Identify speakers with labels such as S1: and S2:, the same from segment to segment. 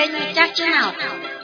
S1: ម្ចាស់ឆ្នោត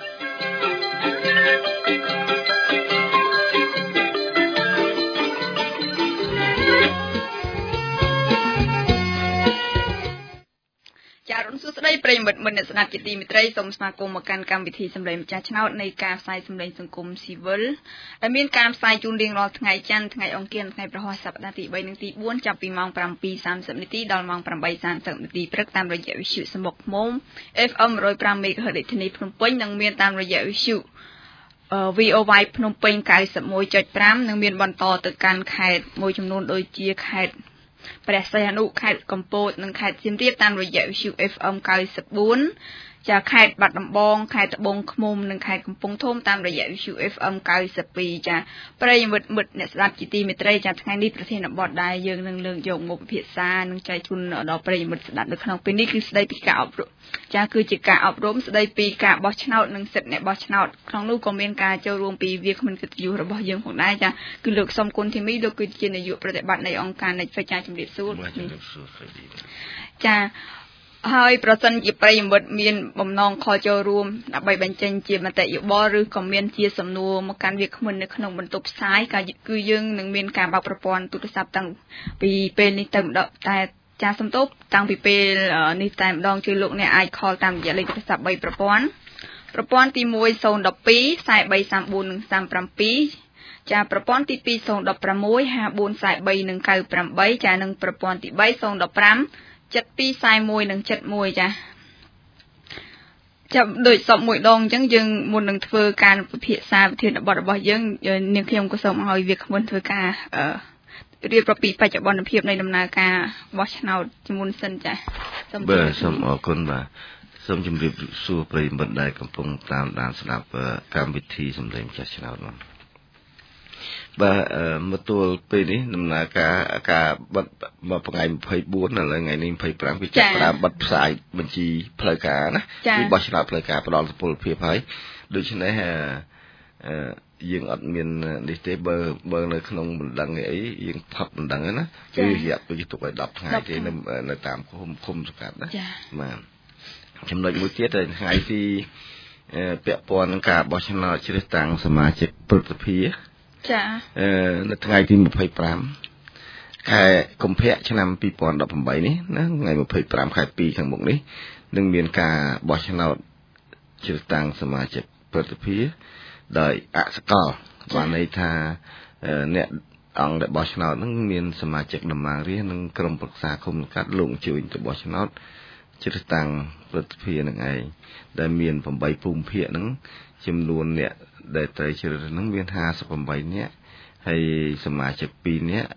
S1: ចារុនសួស្តីប្រិយមិត្តអ្នកស្ដាប់ជាទីមេត្រីសូមស្វាគមន៍មកកាន់កម្មវិធីសម្លេងម្ចាស់ឆ្នោតនៃការផ្សាយសម្លេងសង្គមស៊ីវិលដែលមានការផ្សាយជូនរៀងរាល់ថ្ងៃច័ន្ទថ្ងៃអង្គារថ្ងៃប្រហ័សសប្តាហ៍ទី3និងទី4ចាប់ពីម៉ោង 7:30 នាទីដល់ម៉ោង 8:30 នាទីព្រឹកតាមរយៈវិទ្យុសំបុកឃ្មុំ FM 105 MHz រាជធានីភ្នំពេញនិងមានតាមរយៈវិទ្យុ VOY ភ្នំពេញ 91.5 និងមានបន្តទៅកាន់ខេត្តមួយចំនួនដូចជាខេត្តព្រះសីហនុខេត្តកំពតនិងខេត្តសៀមរាបតាមរយៈវិទ្យុ FM 94ចាខេត្តបាត់ដំបងខេត្តត្បូងឃ្មុំនិងខេត្តកំពង់ធំតាមរយៈវិទ្យុ FM 92ចាប្រិយមិត្តអ្នកស្ដាប់ជាទីមេត្រីចាថ្ងៃនេះប្រធានបទដែលយើងនឹងលើកយកមកពិភាក្សានិងចែកជូនដល់ប្រិយមិត្តស្ដាប់នៅក្នុងពេលនេះគឺស្ដីពីការអប់រំចាគឺជាការអប់រំស្ដីពីការបោះឆ្នោតនិងសិទ្ធិអ្នកបោះឆ្នោតក្នុងនោះក៏មានការចូលរួមពីវាគ្មិនកិត្តិយសរបស់យើងផងដែរចាគឺលោកសំគុណធីមីលោកគឺជានាយកប្រតិបត្តិនៃអង្គការ Netflix ចាជំរាបសួរចាហើយប្រសិនជាប្រិយមិត្តមានបំណងខលចូលរួមដើម្បីបញ្ចេញជាមតិយោបល់ឬក៏មានជាសំណួរមកកាន់វាគ្មិននៅក្នុងបន្ទប់ផ្សាយគឺយើងនឹងមានការបើកប្រព័ន្ធទូរស័ព្ទតាំងពីពេលនេះទៅម្ដងតែចាសំទោសតាំងពីពេលនេះតែម្ដងជួយលោកអ្នកអាចខលតាមរយៈលេខទូរស័ព្ទ3ប្រព័ន្ធទី1 012 4334និង37ចាប្រព័ន្ធទី2 016 5443និង98ចានិងប្រព័ន្ធទី3 015 7241និង71ចាចាប់ដូចសពមួយដងអញ្ចឹងយើងមុននឹងធ្វើការពិភាក្សាវិធានបទរបស់យើងនាងខ្ញុំក៏សូមឲ្យវាគ្មិនធ្វើការរៀបរាប់ពីបច្ចុប្បន្នភាពនៃដំណើរការបោះឆ្នោតជាមុនសិនចាសូម
S2: អរគុណបាទសូមជម្រាបសួរប្រិយមិត្តដែលកំពុងតាមដានស្ដាប់កម្មវិធីសម្លេងចាស់ឆ្នោតនោះបាទមកទល់ពេលនេះដំណើរការបិទមកថ្ងៃ24ដល់ថ្ងៃនេះ25គឺចាប់ផ្ដើមបិទផ្សាយបញ្ជីផ្លូវការណាគឺបោះឆ្នោតផ្លូវការផ្ដល់សុពលភាពហើយដូច្នេះយើងអត់មាននេះទេបើនៅក្នុងបណ្ដឹងអីយើងផុតបណ្ដឹងណាគឺរយៈពេលទុកឲ្យ10ថ្ងៃទេនៅតាមឃុំសង្កាត់ណាបាទចំណុចមួយទៀតថ្ងៃទីពាក់ព័ន្ធនឹងការបោះឆ្នោតជ្រើសតាំងសមាជិកព្រឹទ្ធសភា
S1: ចា
S2: នៅថ្ងៃទី25ខែកុម្ភៈឆ្នាំ2018នេះណាថ្ងៃ25ខែ2ខាងមុខនេះនឹងមានការបោះឆ្នោតជ្រើសតាំងសមាជិកព្រឹទ្ធសភាដោយអសកលបានន័យថាអ្នកអង្គដែលបោះឆ្នោតនឹងមានសមាជិកតំណាងរាស្ត្រនិងក្រុមប្រឹក្សាឃុំសង្កាត់លោកជួយទៅបោះឆ្នោតជ្រើសតាំងព្រឹទ្ធសភានឹងឯងដែលមាន8ភូមិភាគនឹងចំនួនអ្នកដែលត្រូវជ្រើសរើសនឹងមាន58នាក់ហើយសមាជិក2នាក់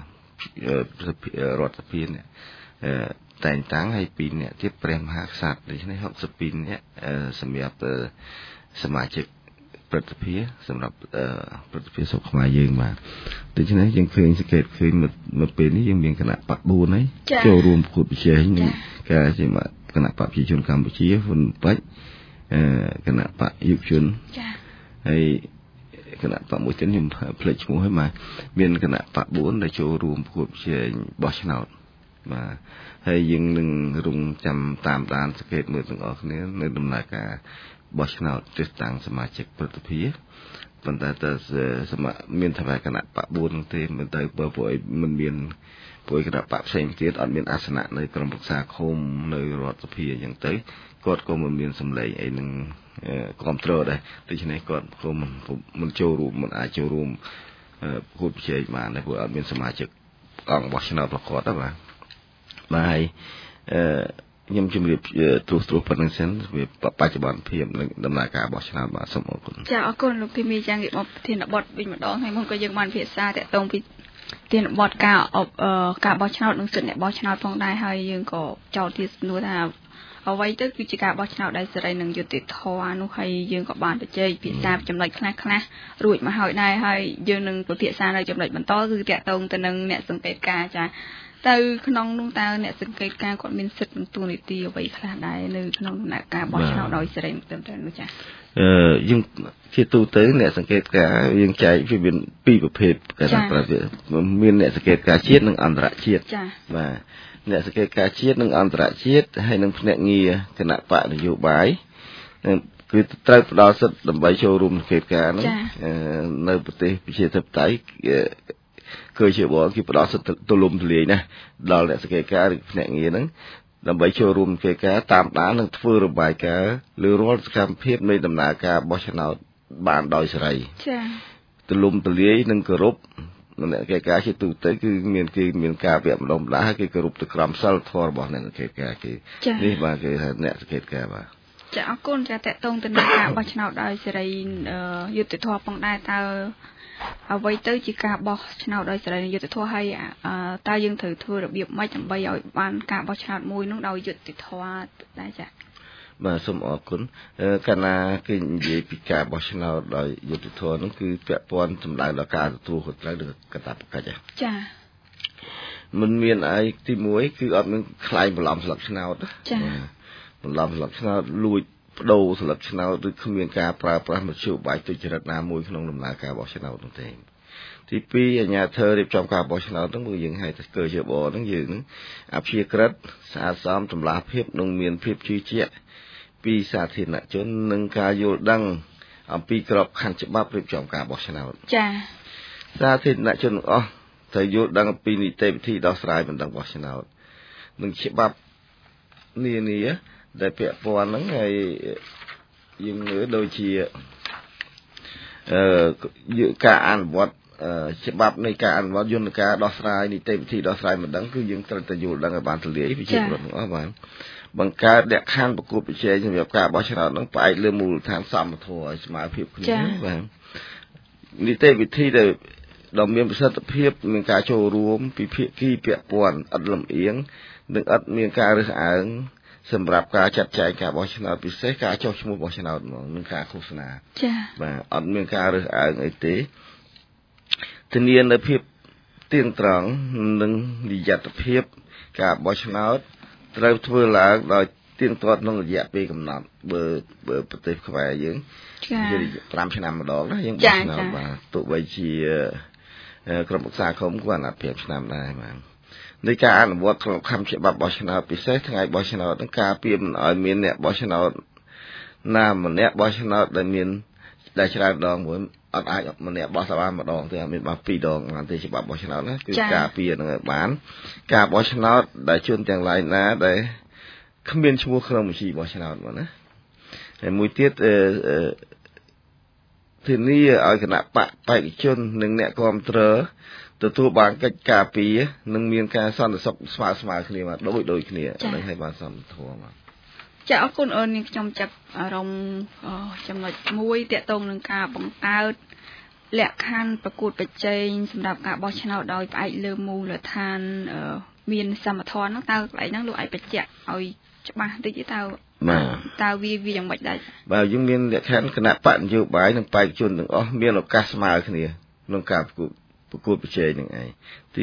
S2: រដ្ឋសភាអ្នកតែងតាំងហើយ2នាក់ទៀតព្រះមហាក្សត្រដូច្នេះ62នាក់សម្រាប់សមាជិកព្រឹទ្ធសភាសម្រាប់ព្រឹទ្ធសភាស្រុកខ្មែរយើងបាទដូច្នេះយើងឃើញសង្កេតឃើញនៅពេលនេះយើងមានគណៈបក4ហើយចូលរួមប្រកួតប្រជែងនឹងការជាគណៈបកប្រជាជនកម្ពុជាហ៊ុនប៉ាច់គណៈបកយុវជនចាហើយគណៈបកមួយទៀតខ្ញុំផ្លេចឈ្មោះហើយបាទមានគណៈបក4ដែលចូលរួមប្រកួតប្រជែងបោះឆ្នោតបាទហើយយើងនឹងរងចាំតាមដានសង្កេតមើលទាំងអស់គ្នានៅដំណើរការបោះឆ្នោតជ្រើសតាំងសមាជិកព្រឹទ្ធសភាប៉ុន្តែតើមានថាគណៈបក4នោះទេមិនទៅបើពួកឯងមិនមានពួកគណៈបកផ្សេងទៀតអត់មានអាសនៈនៅក្រុមប្រឹក្សាឃុំនៅរដ្ឋសភាអញ្ចឹងទៅគាត់ក៏មិនមានសម្លេងអីនឹងគ្រប់គ្រងដែរដូច្នេះគាត់ក៏មិនចូលរួមមិនអាចចូលរួមប្រកួតប្រជែងបានដែរព្រោះអត់មានសមាជិកអង្គបោះឆ្នោតប្រកបដែរបាទហើយខ្ញុំជម្រាបត្រួសប៉ុណ្្នឹងសិនវាបច្ចុប្បន្នភាពនឹងដំណើរការបោះឆ្នោតបាទសូមអរគុណ
S1: ចាអរគុណលោកធីមីយ៉ាងមកប្រធានបទវិញម្ដងហើយមកក៏យើងបានពិភាក្សាតាក់ទងពីប្រធានបទការបោះឆ្នោតនិងសិទ្ធិអ្នកបោះឆ្នោតផងដែរហើយយើងក៏ចោទទីសំណួរថាអ្វីទៅគឺជាការបោះឆ្នោតដែលសេរីនិងយុត្តិធម៌នោះហើយយើងក៏បានបច្ចេកពិភាក្សាចំណុចខ្លះរួចមកហើយដែរហើយយើងនឹងពិភាក្សានៅចំណុចបន្តគឺតាក់ទងទៅនឹងអ្នកសង្កេតការណ៍ចាទៅក្នុងនោះតើអ្នកសង្កេតការណ៍គាត់មានសិទ្ធិនិងតួនាទីអ្វីខ្លះដែរនៅក្នុងដំណើរការបោះឆ្នោតដោយសេរីត្រឹមត្រូវនោះចា
S2: យើងជាទូទៅអ្នកសង្កេតការណ៍យើងចែកវាមាន2ប្រភេទគេថាមានអ្នកសង្កេតការណ៍ជាតិនិងអន្តរជាតិបាទអ្នកសង្កេតការជាតិនិងអន្តរជាតិហើយនិងភ្នាក់ងារគណៈបកនយោបាយគឺត្រូវផ្ដល់សិទ្ធិដើម្បីចូលរួមសង្កេតការណ៍នៅប្រទេសប្រជាធិបតេយ្យគឺជាបងគឺផ្ដល់សិទ្ធិទូលំទូលាយណាស់ដល់អ្នកសង្កេតការណ៍ឬភ្នាក់ងារហ្នឹងដើម្បីចូលរួមសង្កេតការណ៍តាមដាននិងធ្វើរបាយការណ៍លើរាល់សកម្មភាពនៃដំណើរការបោះឆ្នោតបានដោយសេរីចា៎ទូលំទូលាយនិងគោរពអ្នកសង្កេតការណ៍ជាទូទៅគឺមានការវគ្គម្ដងម្ដងហើយគេគោរពទៅក្រមសីលធម៌របស់អ្នកសង្កេតការណ៍គេនេះបាទគេហៅអ្នកសង្កេតការណ៍បាទ
S1: ចាអរគុណចាតកតងទៅនឹងការបោះឆ្នោតដោយសេរីយុត្តិធម៌ផងដែរតើអ្វីទៅជាការបោះឆ្នោតដោយសេរីយុត្តិធម៌ហើយតើយើងត្រូវធ្វើរបៀបម៉េចដើម្បីឲ្យបានការបោះឆ្នោតមួយនោះដោយយុត្តិធម៌ដែរចា
S2: បាទសូមអរគុណកាលណាគេនិយាយពីការបោះឆ្នោតដោយយុត្តិធម៌នោះគឺពាក់ព័ន្ធសម្ដៅដល់ការទទួលខុសត្រូវឬកាតព្វកិច្ច
S1: ចា
S2: មិនមានអីទី1គឺអត់មានខ្លែងបន្លំស្លឹកឆ្នោត
S1: ចា
S2: បន្លំស្លឹកឆ្នោតលួចបដូរស្លឹកឆ្នោតឬគ្មានការប្រើប្រាស់មធ្យោបាយទុច្ចរិតណាមួយក្នុងដំណើរការបោះឆ្នោតនោះទេទី2អាជ្ញាធររៀបចំការបោះឆ្នោតនោះគឺយើងហៅថាកើជាបហ្នឹងយើងអព្យាក្រឹតស្អាតស្អំតម្លាភាពនិងមានភាពជឿជាក់ពីសាធារណជននិងការយល់ដឹងអំពីក្របខ័ណ្ឌច្បាប់រៀបចំការបោះឆ្នោត
S1: ចា៎
S2: សាធារណជនទាំងអស់ត្រូវយល់ដឹងអំពីនីតិវិធីដោះស្រាយបណ្ដឹងបោះឆ្នោតនិងច្បាប់នានាដែលពាក់ព័ន្ធហ្នឹងហើយយើងមើលដូចជាការអនុវត្តច្បាប់នៃការអនុវត្តយន្តការដោះស្រាយនីតិវិធីដោះស្រាយមិនដឹងគឺយើងត្រូវតែយល់ដឹងឲ្យបានទូលាយពីជាប្រវត្តិទាំងអស់បាទបង្កើតលក្ខខណ្ឌប្រកួតប្រជែងសម្រាប់ការបោះឆ្នោតហ្នឹងផ្អែកលើមូលដ្ឋានសមធម៌ឲ្យស្មើភាពគ្នាបាទនីតិវិធីដែលមានប្រសិទ្ធភាពមានការចូលរួមពីភាគីពាក់ព័ន្ធឥតលំអៀងនិងឥតមានការរើសអើងសម្រាប់ការចាត់ចែងការបោះឆ្នោតពិសេសការចុះឈ្មោះបោះឆ្នោតហ្មងនិងការឃោសនា
S1: ចា៎
S2: បាទអត់មានការរើសអើងអីទេធានានូវភាពទៀងត្រង់និងនិយត្តភាពការបោះឆ្នោតត្រូវធ្វើឡើងដោយទៀងទាត់ក្នុងរយៈពេលកំណត់បើប្រទេសខ្មែរយើង
S1: ចា៎
S2: 5ឆ្នាំម្ដងណាយើងបោះឆ្នោតបាទទោះបីជាក្រុមប្រឹក្សាឃុំគាត់អាណត្តិ5ឆ្នាំដែរបាទនៃការអនុវត្តក្របខ័ណ្ឌច្បាប់បោះឆ្នោតពិសេសថ្ងៃបោះឆ្នោតនឹងការពារមិនឲ្យមានអ្នកបោះឆ្នោតណាម្នាក់បោះឆ្នោតដែលច្រើនដងមួយអត់អាចម្នាក់បោះតែបានម្ដងទេអត់មានបោះ2ដងបានទេច្បាប់បោះឆ្នោតណាគឺការពារនឹងឲ្យបានការបោះឆ្នោតដែលជនទាំងឡាយណាដែលគ្មានឈ្មោះក្នុងបញ្ជីបោះឆ្នោតមកណាហើយមួយទៀតធានាឲ្យគណៈបេក្ខជននិងអ្នកគាំទ្រទទួលបានកិច្ចការពារនិងមានការសន្តិសុខស្មើគ្នាមកដូចគ្នានឹងឲ្យបានសមធម៌មក
S1: ចាអរគុណនាងខ្ញុំចាប់អារម្មណ៍ចំណុចមួយទាក់ទងនឹងការបង្កើតលក្ខខណ្ឌប្រកួតប្រជែងសម្រាប់ការបោះឆ្នោតដោយផ្អែកលើមូលដ្ឋានមានសមធម៌ហ្នឹងតើកន្លែងហ្នឹងលោកអាចបញ្ជាក់ឲ្យច្បាស់តិចតើវាយ៉ាងម៉េចដែរ
S2: បាទយើងមានលក្ខខណ្ឌគណៈបកនយោបាយនិងបេក្ខជនទាំងអស់មានឱកាសស្មើគ្នាក្នុងការប្រកួតប្រជែងនឹងឯងទី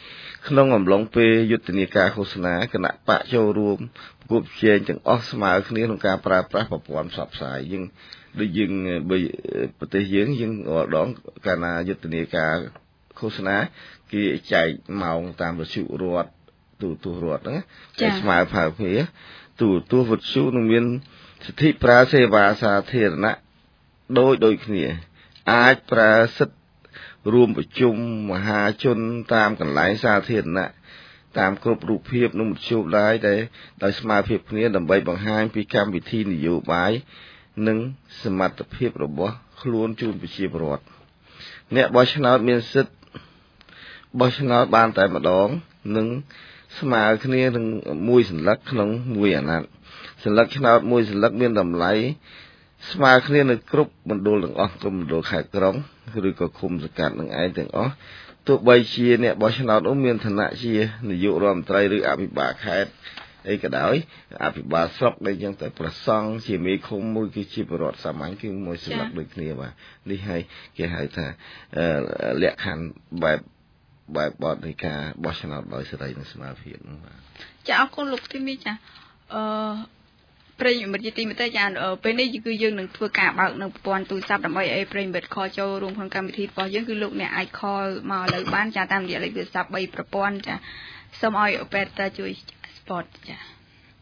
S2: 2ក្នុងអំឡុងពេលយុទ្ធនាការឃោសនាគណៈបកចូលរួមប្រកួតប្រជែងទាំងអស់ស្មើគ្នាក្នុងការប្រើប្រាស់ប្រព័ន្ធផ្សព្វផ្សាយយើងដូចយើងប្រទេសយើងរាល់ដងកាលណាយុទ្ធនាការឃោសនាគេចែកម៉ោងតាមវិទ្យុរដ្ឋទូទស្សន៍រដ្ឋហ្នឹងគេស្មើផៅគ្នាទូទស្សន៍វិទ្យុនឹងមានសិទ្ធិប្រើសេវាសាធារណៈដូចគ្នាអាចប្រើសិទ្ធិរួមប្រជុំមហាជនតាមកន្លែងសាធារណៈតាមគ្រប់រូបភាពនិងមធ្យោបាយដែលដោយស្មើភាពគ្នាដើម្បីបង្ហាញពីកម្មវិធីនយោបាយនិងសមត្ថភាពរបស់ខ្លួនជូនប្រជាពលរដ្ឋអ្នកបោះឆ្នោតមានសិទ្ធិបោះឆ្នោតបានតែម្ដងនិងស្មើគ្នានឹងមួយសន្លឹកក្នុងមួយអាណត្តិសន្លឹកឆ្នោតមួយសន្លឹកមានតម្លៃស្មើគ្នានៅគ្រប់មណ្ឌលទាំងអស់គ្រប់មណ្ឌលខេត្តក្រុងឬក៏ឃុំសង្កាត់នឹងឯងទាំងអស់ទោះបីជាអ្នកបោះឆ្នោតនោះមានឋានៈជានាយករដ្ឋមន្ត្រីឬអភិបាលខេត្តអីក៏ដោយអភិបាលស្រុកដូចយ៉ាងតែប្រសង់ជាមេឃុំមួយគឺជាបរិវត្តសាមញ្ញគឺមួយស្លាប់ដូចគ្នាបាទនេះហើយគេហៅថាលក្ខខណ្ឌបែបបទនៃការបោះឆ្នោតដោយសេរីនិងស្មើភាពនោះបាទ
S1: ចាអរគុណលោកទីមីចាប្រិយមិត្តជាទីមេត្រីចាពេលនេះគឺយើងនឹងធ្វើការបើកនៅប្រព័ន្ធទូរស័ព្ទដើម្បីឲ្យប្រិយមិត្តខលចូលរួមក្នុងកម្មវិធីរបស់យើងគឺលោកអ្នកអាចខលមកឥឡូវបានចាតាមរយៈលេខទូរស័ព្ទ3ប្រព័ន្ធចាសូមឲ្យ operator ជួយ spot ចា៎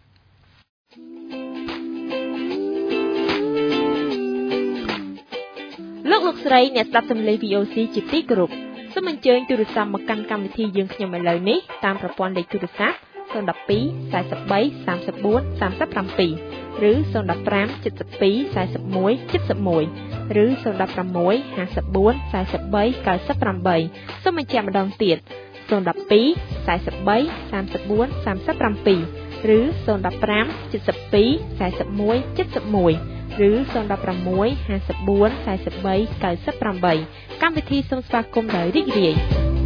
S3: លោកស្រីអ្នកស្ដាប់សំឡេង VOC ជាទីគោរពសូមអញ្ជើញទូរស័ព្ទមកកាន់កម្មវិធីយើងខ្ញុំឥឡូវនេះតាមប្រព័ន្ធលេខទូរស័ព្ទ012 43 34 37ឬ015 72 41 71ឬ016 54 43 98សូមបញ្ជាក់ម្ដងទៀត012 43 34 37ឬ015 72 41 71ឬ016 54 43 98កម្មវិធីសូមស្វាគមន៍ដោយរីករាយ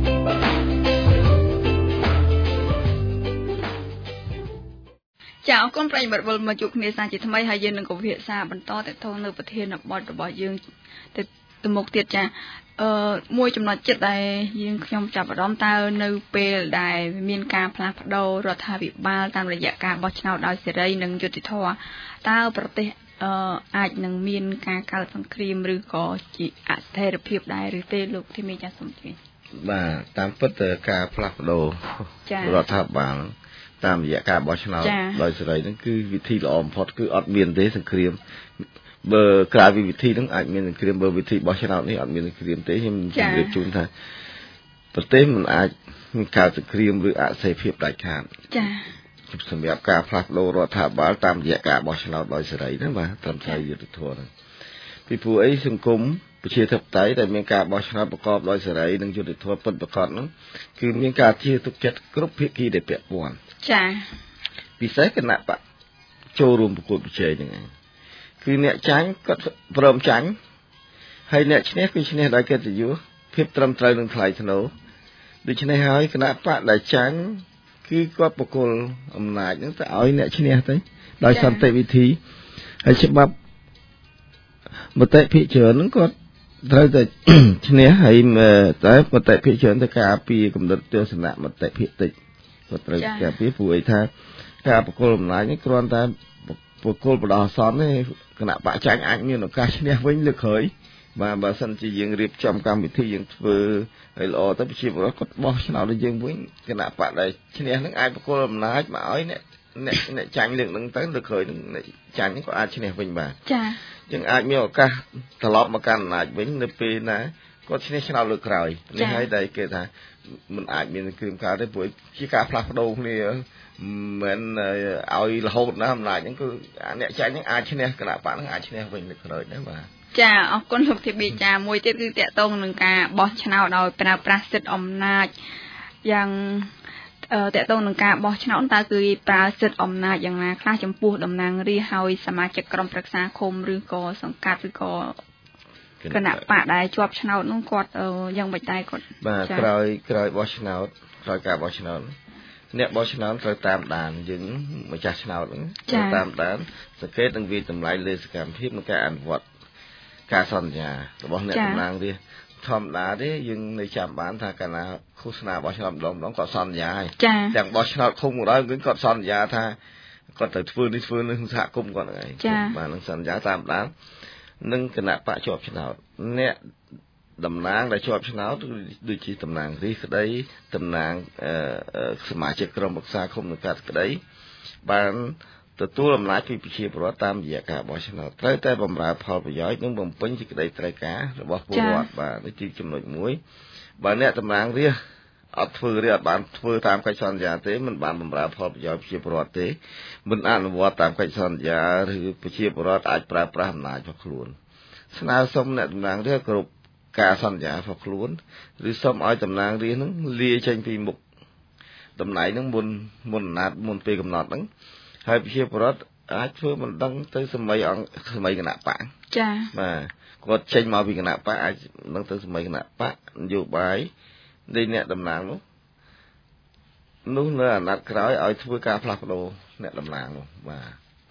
S1: ចាអរគុណប្រិយមិត្តវិលមកជួបគ្នាសាជាថ្មីហើយយើងនឹងក៏វិភាសាបន្តទៅថងនៅប្រធានបទរបស់យើងទៅមុខទៀតចាមួយចំណុចចិត្តដែលយើងខ្ញុំចាប់អារម្មណ៍តើនៅពេលដែលមានការផ្លាស់ប្ដូររដ្ឋាភិបាលតាមរយៈការបោះឆ្នោតដោយសេរីនិងយុត្តិធម៌តើប្រទេសអាចនឹងមានការកើតសង្គ្រាមឬក៏ជាអស្ថិរភាពដែរឬទេលោកធីមីចាសូមជម្រាប
S2: បាទតាមពិតការផ្លាស់ប្ដូររដ្ឋាភិបាលតាមរយៈការបោះឆ្នោតដោយសេរីហ្នឹងគឺវិធីល្អបំផុតគឺអត់មានទេសង្គ្រាមបើក្រៅពីវិធីហ្នឹងអាចមានសង្គ្រាមបើវិធីបោះឆ្នោតនេះអត់មានសង្គ្រាមទេខ្ញុំជម្រាបជូនថាប្រទេសមិនអាចមានការសង្គ្រាមឬអស្ថិរភាពដាច់ខាត
S1: ចា
S2: សម្រាប់ការផ្លាស់ប្ដូររដ្ឋាភិបាលតាមរយៈការបោះឆ្នោតដោយសេរីហ្នឹងបាទត្រឹមត្រូវយុត្តិធម៌ហ្នឹងពីព្រោះអីសង្គមប្រជាធិបតេយ្យដែលមានការបោះឆ្នោតប្រកបដោយសេរីនិងយុត្តិធម៌ពិតប្រាកដហ្នឹងគឺមានការជឿទុកចិត្តគ្រប់ភាគីដែលពាក់ព័ន្ធ
S1: ចា
S2: ពិសេសគណៈបកចូលរួមប្រកួតប្រជែងហ្នឹងឯងគឺអ្នកចាញ់គាត់ព្រមចាញ់ហើយអ្នកឈ្នះគឺឈ្នះដោយកិត្តិយសភាពត្រឹមត្រូវនឹងថ្លៃថ្នូរដូច្នេះហើយគណៈបកដែលចាញ់គឺគាត់បកគលអំណាចហ្នឹងទៅឲ្យអ្នកឈ្នះទៅដោយសន្តិវិធីហើយច្បាប់មតិភិជាច្រើនហ្នឹងគាត់ត្រូវតែឈ្នះហើយតែមតិភិជាច្រើនទៅការពារគំនិតទស្សនៈមតិភិតិចគាត់ត្រូវការពារព្រោះអីថាការបកគលអំណាចនេះគ្រាន់តែបកគលបដោះអាសន្នទេគណៈបកចាញ់អាចមានឱកាសឈ្នះវិញលើកក្រោយបាទបើសិនជាយើងរៀបចំកម្មវិធីយើងធ្វើឲ្យល្អទៅប្រជាពលរដ្ឋគាត់បោះឆ្នោតឲ្យយើងវិញគណៈបកដែលឈ្នះនឹងអាចបកគលអំណាចមកឲ្យអ្នកចាញ់លើកនឹងទៅលើកក្រោយនឹងចាញ់ក៏អាចឈ្នះវិញបាទ
S1: ចា
S2: យើងអាចមានឱកាសត្រឡប់មកកាន់អំណាចវិញនៅពេលណាគាត់ឈ្នះឆ្នោតលើកក្រោយនេះហើយដែលគេថាมันអាចមានគ្រឿងកើតទេព្រោះជាការផ្លាស់ប្ដូរគ្នាមិនឲ្យរហូតណាអំណាចហ្នឹងគឺអ្នកចាញ់ហ្នឹងអាចឈ្នះគណៈបកហ្នឹងអាចឈ្នះវិញលើកក្រោយដែរបាទ
S1: ចាអរគុណលោកធីប៊ីចាមួយទៀតគឺតកតងនឹងការបោះឆ្នោតដោយប្រើប្រាស់សិទ្ធិអំណាចយ៉ាងតកតងនឹងការបោះឆ្នោតតើគឺប្រើសិទ្ធិអំណាចយ៉ាងណាខ្លះចំពោះតំណាងរាស្ត្រហើយសមាជិកក្រុមប្រឹក្សាឃុំឬក៏សង្កាត់ឬក៏គណៈបកដែលជាប់ឆ្នោតនោះគាត់យ៉ាងមិនដែរគាត់
S2: បាទក្រោយបោះឆ្នោតក្រោយការបោះឆ្នោតអ្នកបោះឆ្នោតត្រូវតាមដានយើងម្ចាស់ឆ្នោតហ្នឹងត្រូវតាមដានសង្កេតនិងវិតម្លៃលើសកម្មភាពនិងការអនុវត្តការសន្យារបស់អ្នកតំណាងរាស្ត្រធម្មតាទេយើងនៅចាំបានថាកាលណាឃោសនាបោះឆ្នោតម្ដងគាត់សន្យាហើយទាំងបោះឆ្នោតឃុំក៏ដោយគាត់សន្យាថាគាត់ត្រូវធ្វើនេះសហគមន៍គាត់ហ្នឹងឯងបាទនឹងសន្យាតាមដាននិងគណៈបកជាប់ឆ្នោតអ្នកតំណាងដែលជាប់ឆ្នោតដូចជាតំណាងរាស្ត្រក្តីតំណាងសមាជិកក្រុមប្រឹក្សាឃុំនិងកាត់ក្តីបានទទួលអំណាចពីប្រជាពលរដ្ឋតាមរយៈការបោះឆ្នោតត្រូវតែបម្រើផលប្រយោជន៍និងបំពេញសេចក្តីត្រូវការរបស់ពលរដ្ឋបាទនេះជាចំណុចមួយបើអ្នកតំណាងរាស្ត្រអត់ធ្វើអត់បានធ្វើតាមកិច្ចសន្យាទេមិនបានបម្រើផលប្រយោជន៍ប្រជាពលរដ្ឋទេមិនអនុវត្តតាមកិច្ចសន្យាឬប្រជាពលរដ្ឋអាចប្រើប្រាស់អំណាចរបស់ខ្លួនស្នើសុំអ្នកតំណាងរាស្ត្រគ្រប់ការសន្យារបស់ខ្លួនឬសូមឲ្យតំណាងរាស្ត្រនឹងលាចេញពីមុខតំណែងនឹងមុនអាណត្តិមុនពេលកំណត់ហ្នឹងហើយប្រជាពលរដ្ឋអាចធ្វើមិនដឹងទៅសម័យគណៈបក
S1: ចា៎
S2: បាទគាត់ចេញមកពីគណៈបកអាចនឹងទៅសម័យគណៈបកនយោបាយនៃអ្នកតំណាងនោះនៅអាណត្តិក្រោយឲ្យធ្វើការផ្លាស់ប្ដូរអ្នកតំណាងនោះបាទ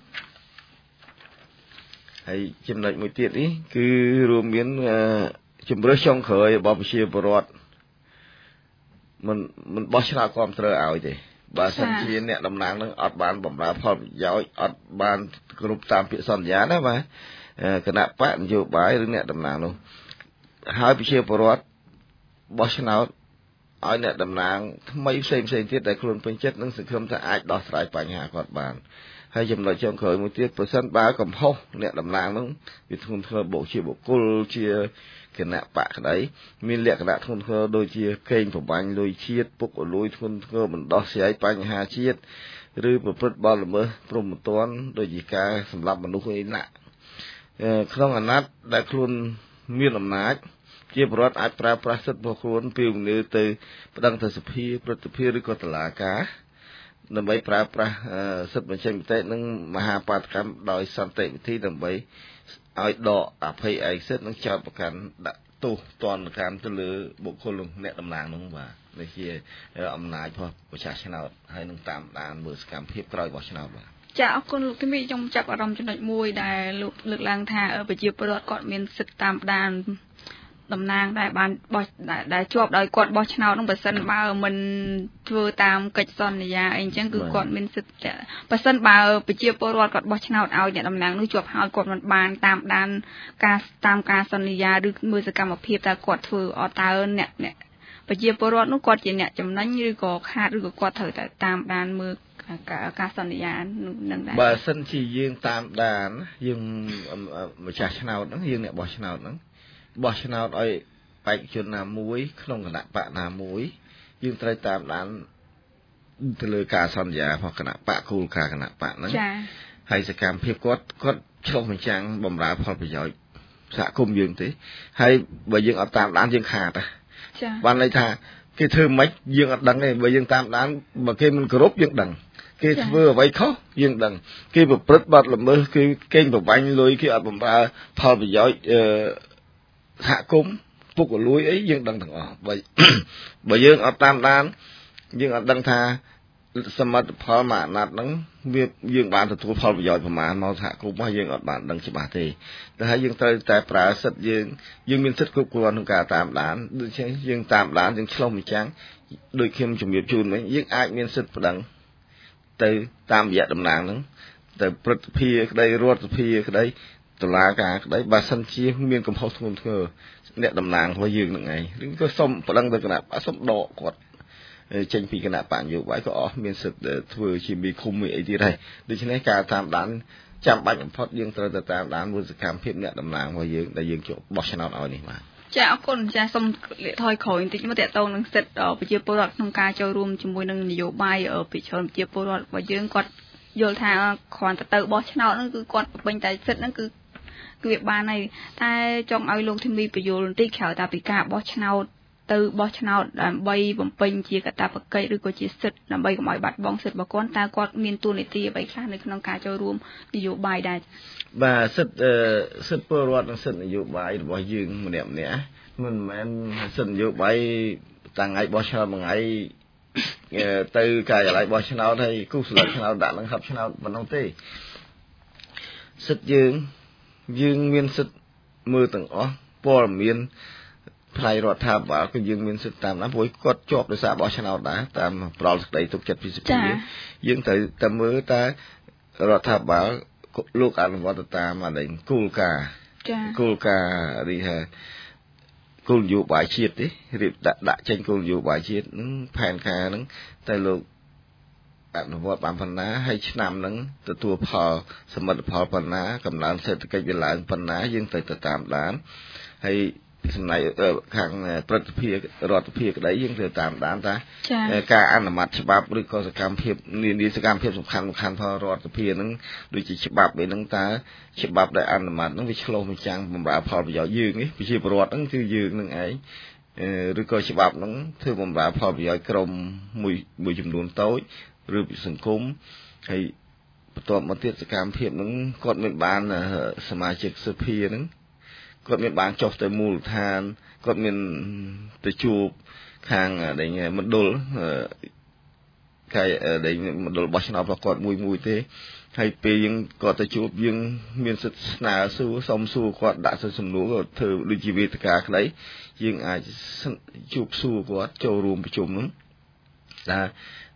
S2: ហើយចំណុចមួយទៀតនេះគឺរួមមានជំរឿសចុងក្រោយរបស់ប្រជាពលរដ្ឋមិនបោះឆ្នោតគ្រប់ត្រូវឲ្យទេបើសិនជាអ្នកតំណាងនឹងអត់បានបម្រើផលប្រយោជន៍អត់បានគ្រប់តាមពាក្យសន្យាណាបាទគណៈបកនយោបាយឬអ្នកតំណាងនោះហើយប្រជាពលរដ្ឋបោះឆ្នោតឲ្យអ្នកតំណាងថ្មីផ្សេងទៀតដែលខ្លួនពេញចិត្តនឹងសង្ឃឹមថាអាចដោះស្រាយបញ្ហាគាត់បានហើយចំណុចចុងក្រោយមួយទៀតប្រសិនបើកំហុសអ្នកតំណាងនឹងវាធ្ងន់ធ្ងរបុកជាបុគ្គលជាគណៈបកក្តីមានលក្ខណៈធ្ងន់ធ្ងរដូចជាកេងប្រវាញ់លុយជាតិពុករលួយធ្ងន់ធ្ងរបណ្ដោះស្រាយបញ្ហាជាតិឬប្រព្រឹត្តបទល្មើសព្រហ្មទណ្ឌដូចជាការសម្លាប់មនុស្សឯណាក្នុងអាណត្តិដែលខ្លួនមានអំណាចជាប្រវត្តិអាចប្រើប្រាស់សិទ្ធិរបស់ខ្លួនពីជំនឿទៅប្តឹងទៅសភាព្រឹទ្ធសភាឬក៏តុលាការដើម្បីប្រើប្រាស់សិទ្ធិបញ្ចេញមតិនិងមហាបាតកម្មដោយសន្តិវិធីដើម្បីឲ្យដកអភ័យឯកសិទ្ធិនិងចោទប្រកាន់ដាក់ទោសទណ្ឌកម្មទៅលើបុគ្គលអ្នកតំណាងនោះបាទនេះជាអំណាចរបស់ប្រជាឆ្នោតហើយនឹងតាមដានមើលសកម្មភាពក្រោយរបស់ឆ្នោតបាទ
S1: ចាអរគុណលោកធីមីខ្ញុំចាប់អារម្មណ៍ចំណុចមួយដែលលោកលើកឡើងថាប្រជាពលរដ្ឋគាត់មានសិទ្ធិតាមដានតំណាងដែលបានបោះដែលជាប់ដោយគាត់បោះឆ្នោតនោះបើសិនបើមិនធ្វើតាមកិច្ចសន្យាអីអញ្ចឹងគឺគាត់មានសិទ្ធិបើសិនបើប្រជាពលរដ្ឋគាត់បោះឆ្នោតឲ្យអ្នកតំណាងនោះជាប់ហើយគាត់មិនបានតាមដានការសន្យាឬមើលសកម្មភាពតើគាត់ធ្វើអត់តើអ្នកប្រជាពលរដ្ឋនោះគាត់ជាអ្នកចំណេញឬក៏ខាតឬក៏គាត់ត្រូវតែតាមដានមើលការសន្យានឹងដែរ
S2: បើសិនជាយើងតាមដានយើងម្ចាស់ឆ្នោតហ្នឹងយើងអ្នកបោះឆ្នោតហ្នឹងបោះឆ្នោតឲ្យបេក្ខជនណាមួយក្នុងគណៈបកណាមួយយើងត្រូវតាមដានទៅលើការសន្យារបស់គណៈបកគោលការណ៍គណៈបកហ្នឹង
S1: ចា៎
S2: ហើយសកម្មភាពគាត់ឆ្លុះបញ្ចាំងបម្រើផលប្រយោជន៍សហគមន៍យើងទេហើយបើយើងអត់តាមដានយើងខាត
S1: ចា៎
S2: បានន័យថាគេធ្វើម៉េចយើងអត់ដឹងទេបើយើងតាមដានបើគេមិនគោរពយើងដឹងគេធ្វើអ្វីខុសយើងដឹងគេប្រព្រឹត្តបទល្មើសគឺកេងប្រវាញ់លុយគេអត់បម្រើផលប្រយោជន៍សហគមន៍ពុករលួយអីយើងដឹងទាំងអស់បើយើងអត់តាមដានយើងអត់ដឹងថាសមិទ្ធផលមួយអាណត្តិហ្នឹងវាយើងបានទទួលផលប្រយោជន៍ប្រមាណមកសហគមន៍របស់យើងអត់បានដឹងច្បាស់ទេតែហើយយើងត្រូវតែប្រើសិទ្ធិយើងមានសិទ្ធិគ្រប់គ្រាន់ក្នុងការតាមដានដូច្នេះយើងតាមដានយើងឆ្លុះបញ្ចាំងដូចខ្ញុំជំរាបជូនវិញយើងអាចមានសិទ្ធិប្តឹងទៅតាមរយៈតំណាងហ្នឹងទៅព្រឹទ្ធសភាក្តីរដ្ឋសភាក្តីតុលាការក្តីបើសិនជាមានកំហុសធ្ងន់ធ្ងរអ្នកតំណាងរបស់យើងនឹងឯងឬក៏សុំប្តឹងទៅគណៈបកសុំដកគាត់ចេញពីគណៈបកនយោបាយក៏អស់មានសិទ្ធិធ្វើជាមីឃុំមួយអីទៀតហើយដូច្នេះការតាមដានចាំបាច់បំផុតយើងត្រូវតែតាមដានមើលសកម្មភាពអ្នកតំណាងរបស់យើងដែលយើងបោះឆ្នោតឲ្យនេះបាទ
S1: ចាអរគុណចាសូមលាកថយក្រោយបន្តិចមកតកតងនឹងសិទ្ធិប្រជាពលរដ្ឋក្នុងការចូលរួមជាមួយនឹងនយោបាយពីប្រជាពលរដ្ឋរបស់យើងគាត់យល់ថាគ្រាន់តែទៅបោះឆ្នោតហ្នឹងគឺគាត់ពេញតែសិទ្ធិហ្នឹងគឺវាបានហើយតែចង់ឲ្យលោកធីមីបញ្យល់បន្តិចក្រៅតាពីការបោះឆ្នោតទៅបោះឆ្នោតដើម្បីបំពេញជាកាតព្វកិច្ចឬក៏ជាសិទ្ធិដើម្បីកុំឲ្យបាត់បង់សិទ្ធិរបស់គាត់តើគាត់មានទួនាទីអ្វីខ្លះនៅក្នុងការចូលរួមនយោបាយដែរ
S2: បាទសិទ្ធិពលរដ្ឋនិងសិទ្ធិនយោបាយរបស់យើងម្នាក់មិនមែនសិទ្ធិនយោបាយតាំងថ្ងៃបោះឆ្នោតមួយថ្ងៃទៅការិយាល័យបោះឆ្នោតហើយគូសស្លឹកឆ្នោតដាក់នឹងហັບឆ្នោតប៉ុណ្ណឹងទេសិទ្ធិយើងមានសិទ្ធិមើលទាំងអស់ព័ត៌មានផ្នែករដ្ឋាភិបាលគឺយើងមានសិទ្ធិតាមណាព្រោះគាត់ជាប់ដោយសារបោះឆ្នោតដែរតាមប្រលក្តីទុកចិត្តពីសភាយើងត្រូវតែមើលតែរដ្ឋាភិបាលលោកអនុវត្តតាមអានេះគោលការណ៍រីហាគោលនយោបាយជាតិទេរៀបដាក់ចេញគោលនយោបាយជាតិនឹងផែនការនឹងតែលោកអនុវត្តបានប៉ុណ្ណាហើយឆ្នាំហ្នឹងទទួលផលសមិទ្ធផលប៉ុណ្ណាកម្លាំងសេដ្ឋកិច្ចវាឡើងប៉ុណ្ណាយើងត្រូវទៅតាមដានហើយសំណៃខាងព្រឹទ្ធសភារដ្ឋសភាក្តីយើងត្រូវតាមដានថាការអនុម័តច្បាប់ឬក៏សកម្មភាពនានាសកម្មភាពសំខាន់ផងរដ្ឋសភាហ្នឹងដូចជាច្បាប់ឯហ្នឹងតើច្បាប់ដែលអនុម័តហ្នឹងវាឆ្លុះបញ្ចាំងបម្រើផលប្រយោជន៍យើងនេះប្រជាពលរដ្ឋហ្នឹងគឺយើងនឹងឯងឬក៏ច្បាប់ហ្នឹងធ្វើបម្រើផលប្រយោជន៍ក្រុមមួយចំនួនតូចឬសង្គមហើយបន្ទាប់មកទៀតសកម្មភាពហ្នឹងគាត់មិនបានសមាជិកសភាហ្នឹងគាត់មានបានចុះទៅមូលដ្ឋានគាត់មានទៅជួបខាងដែលមណ្ឌលដែលមណ្ឌលបោះឆ្នោតរបស់គាត់មួយទេហើយពេលយើងគាត់ទៅជួបយើងមានសិទ្ធិស្នើសួរសុំសួរគាត់ដាក់សិទ្ធិសំណួរគាត់ធ្វើដូចជាវេទិកាខ្លីយើងអាចជួបសួរគាត់ចូលរួមប្រជុំនោះ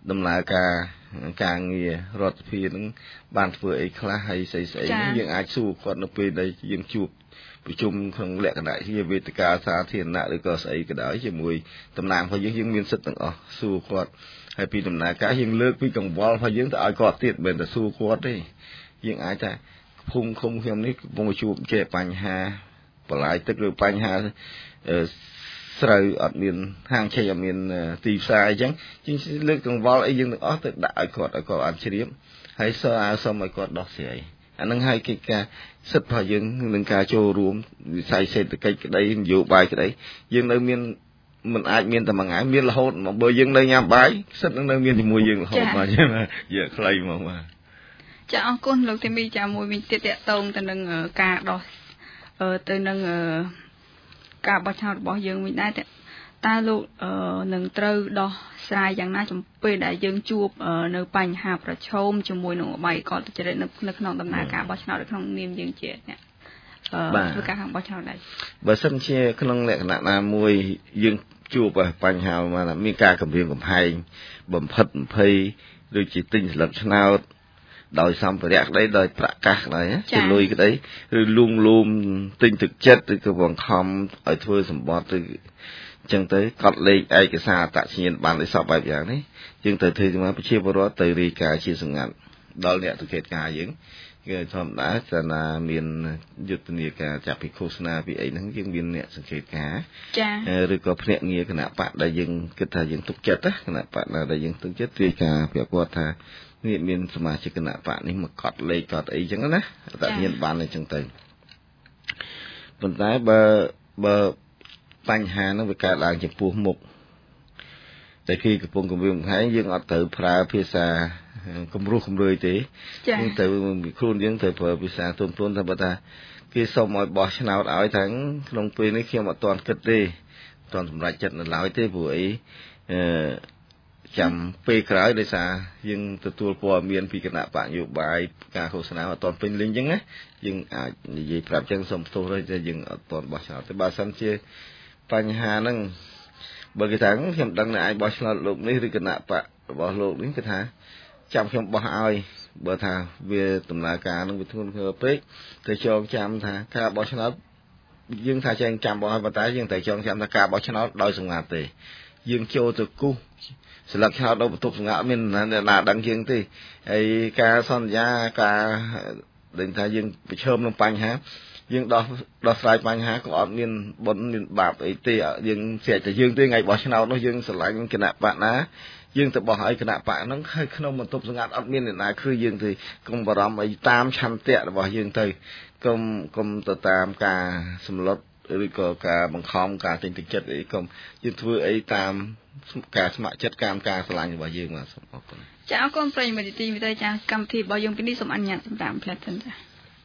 S2: ដំណើរការងាររដ្ឋាភិបាលនឹងបានធ្វើអីខ្លះហើយស្អីយើងអាចសួរគាត់នៅពេលដែលយើងជួបប្រជុំក្នុងលក្ខណៈជាវេទិកាសាធារណៈឬក៏ស្អីក៏ដោយជាមួយតំណាងរបស់យើងមានសិទ្ធិទាំងអស់សួរគាត់ហើយពីដំណើរការយើងលើកពីកង្វល់របស់យើងទៅឲ្យគាត់ទៀតមិនមែនតែសួរគាត់ទេយើងអាចថាភូមិឃុំខ្ញុំនេះកំពុងជួបជាបញ្ហាបន្លាយទឹកឬបញ្ហាស្រូវអត់មានហាងឆេកអត់មានទីផ្សារអញ្ចឹងយើងលើកកង្វល់អីយើងទាំងអស់ទៅដាក់ឲ្យគាត់អាចជ្រាបហើយសូមឲ្យគាត់ដោះស្រាយអានឹងហើយកិច្ចការសិទ្ធិរបស់យើងនឹងការចូលរួមវិស័យសេដ្ឋកិច្ចក្តីនយោបាយក្តីយើងនៅមានមិនអាចមានតែមួយថ្ងៃមានរហូតមកបើយើងនៅញ៉ាំបាយសិទ្ធិនឹងនៅមានជាមួយយើងរហូតមកចឹងយកខ្លីមកបាទ
S1: ចាអរគុណលោកធីមីចាមួយវិញទៀតតកតងទៅនឹងការដោះទៅនឹងការបោះឆ្នោតរបស់យើងវិញដែរតើលោកនឹងត្រូវដោះស្រាយយ៉ាងណាចំពោះដែលយើងជួបនៅបញ្ហាប្រឈមជាមួយនឹងបាយកលទុច្ចរិតនៅក្នុងដំណើរការបោះឆ្នោតនៅក្នុងនាមយើងជាអ្នកធ្វើការខាងបោះឆ្នោតដែរ
S2: បើសិនជាក្នុងលក្ខណៈណាមួយយើងជួបបញ្ហាមានការគម្រាមកំហែងបំផិតបំភ័យដូចជាទិញស្លឹកឆ្នោតដោយសម្ភារៈក្តីដោយប្រកាសក្តីជាលុយក្តីឬលួងលោមទិញទឹកចិត្តឬក៏បង្ខំឲ្យធ្វើសម្បត្តិទៅអញ្ចឹងទៅកត់លេខឯកសារអត្តសញ្ញាណប័ណ្ណឲ្យសពបែបយ៉ាងនេះយើងទៅធ្វើមកប្រជាពលរដ្ឋទៅរាយការណ៍ជាសម្ងាត់ដល់អ្នកសង្កេតការយើងគឺធម្មតាតែណាមានយុទ្ធនាការចាប់ពីឃោសនាពីអីហ្នឹងយើងមានអ្នកសង្កេតការចាឬក៏ភ្នាក់ងារគណៈបកដែលយើងគិតថាយើងទុកចិត្តគណៈបកដែលយើងទុកចិត្តរាយការណ៍ប្រាប់គាត់ថានេះមានសមាជិកគណៈបកនេះមកកត់លេខកត់អីចឹងណាតែមានបានអញ្ចឹងទៅប៉ុន្តែបើបញ្ហាហ្នឹងវាកើតឡើងចំពោះមុខតែគឺកំពុងគម្រាមកំហែងយើងអត់ត្រូវប្រើភាសាគំរោះគំរើយទេយើងត្រូវខ្លួនយើងត្រូវប្រើភាសាទន់ភ្លន់ថាបើថាគេសុំឲ្យបោះឆ្នោតឲ្យទាំងក្នុងពេលនេះខ្ញុំអត់ទាន់គិតទេអត់ទាន់សម្រេចចិត្តនៅឡើយទេព្រោះអីចាំពេលក្រោយដោយសារយើងទទួលព័ត៌មានពីគណៈបកនយោបាយការឃោសនាអត់ទាន់ពេញលេញអញ្ចឹងណាយើងអាចនិយាយប្រាប់អញ្ចឹងសុំទោសទៅតែយើងអត់ទាន់បោះឆ្នោតទេបើសិនជាបញ្ហាហ្នឹងបើគេថាខ្ញុំដឹងថាអាចបោះឆ្នោតលោកនេះឬគណៈបករបស់លោកនេះគេថាចាំខ្ញុំបោះឲ្យបើថាវាដំណើរការនឹងវាធ្ងន់ធ្ងរពេកតែចងចាំថាការបោះឆ្នោតយើងថាចែងចាំបោះឲ្យប៉ុន្តែយើងតែចងចាំថាការបោះឆ្នោតដោយសម្ងាត់ទេយើងចូលទៅគូសស្លឹកឆ្នោតដល់បន្ទប់សម្ងាត់មានណាដឹងជាងទេហើយការសន្យាការដឹងថាយើងប្រឈមនឹងបញ្ហាយើងដោះស្រាយបញ្ហាក៏អត់មានបុណ្យមានបាបអីទេយើងស្រែកតែយើងទេថ្ងៃបោះឆ្នោតនោះយើងស្រឡាញ់គណៈបកណាយើងទៅបោះឲ្យគណៈបកហ្នឹងហើយក្នុងបន្ទប់សម្ងាត់អត់មានអ្នកណាឃើញយើងទេកុំបារម្ភអីតាមឆន្ទៈរបស់យើងទៅកុំទៅតាមការសម្លុតឬក៏ការបង្ខំការទិញទឹកចិត្តអីកុំយើងធ្វើអីតាមការស្ម័គ្រចិត្តការស្រឡាញ់របស់យើងបាទសូមអរគុណ
S1: ចាអរគុណប្រិយមិត្តទីមេត្រីចាកម្មវិធីរបស់យើងពីនេះសូមអនុញ្ញាតសម្រាប់ផ្លែសិនចា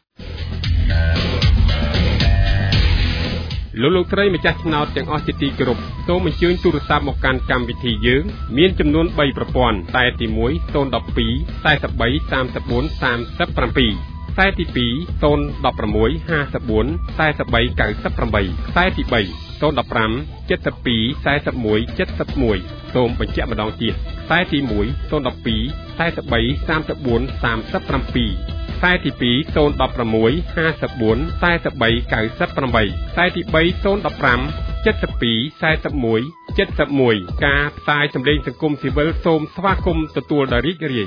S4: លោកស្រីម្ចាស់ឆ្នោតទាំងអស់ជាទីគោរពសូមអញ្ជើញទូរស័ព្ទមកកាន់កម្មវិធីយើងមានចំនួន3ប្រព័ន្ធតែទី1 012 43 34 37ខ្សែទី2 016 54 43 98ខ្សែទី3 015 72 41 71សូមបញ្ជាក់ម្ដងទៀតខ្សែទី1 012 43 34 37ខ្សែទី2 016 54 43 98ខ្សែទី3 015 72 41 71ការផ្សាយសម្លេងសង្គមស៊ីវិលសូមស្វាគមន៍ទទួលដោយរីករាយ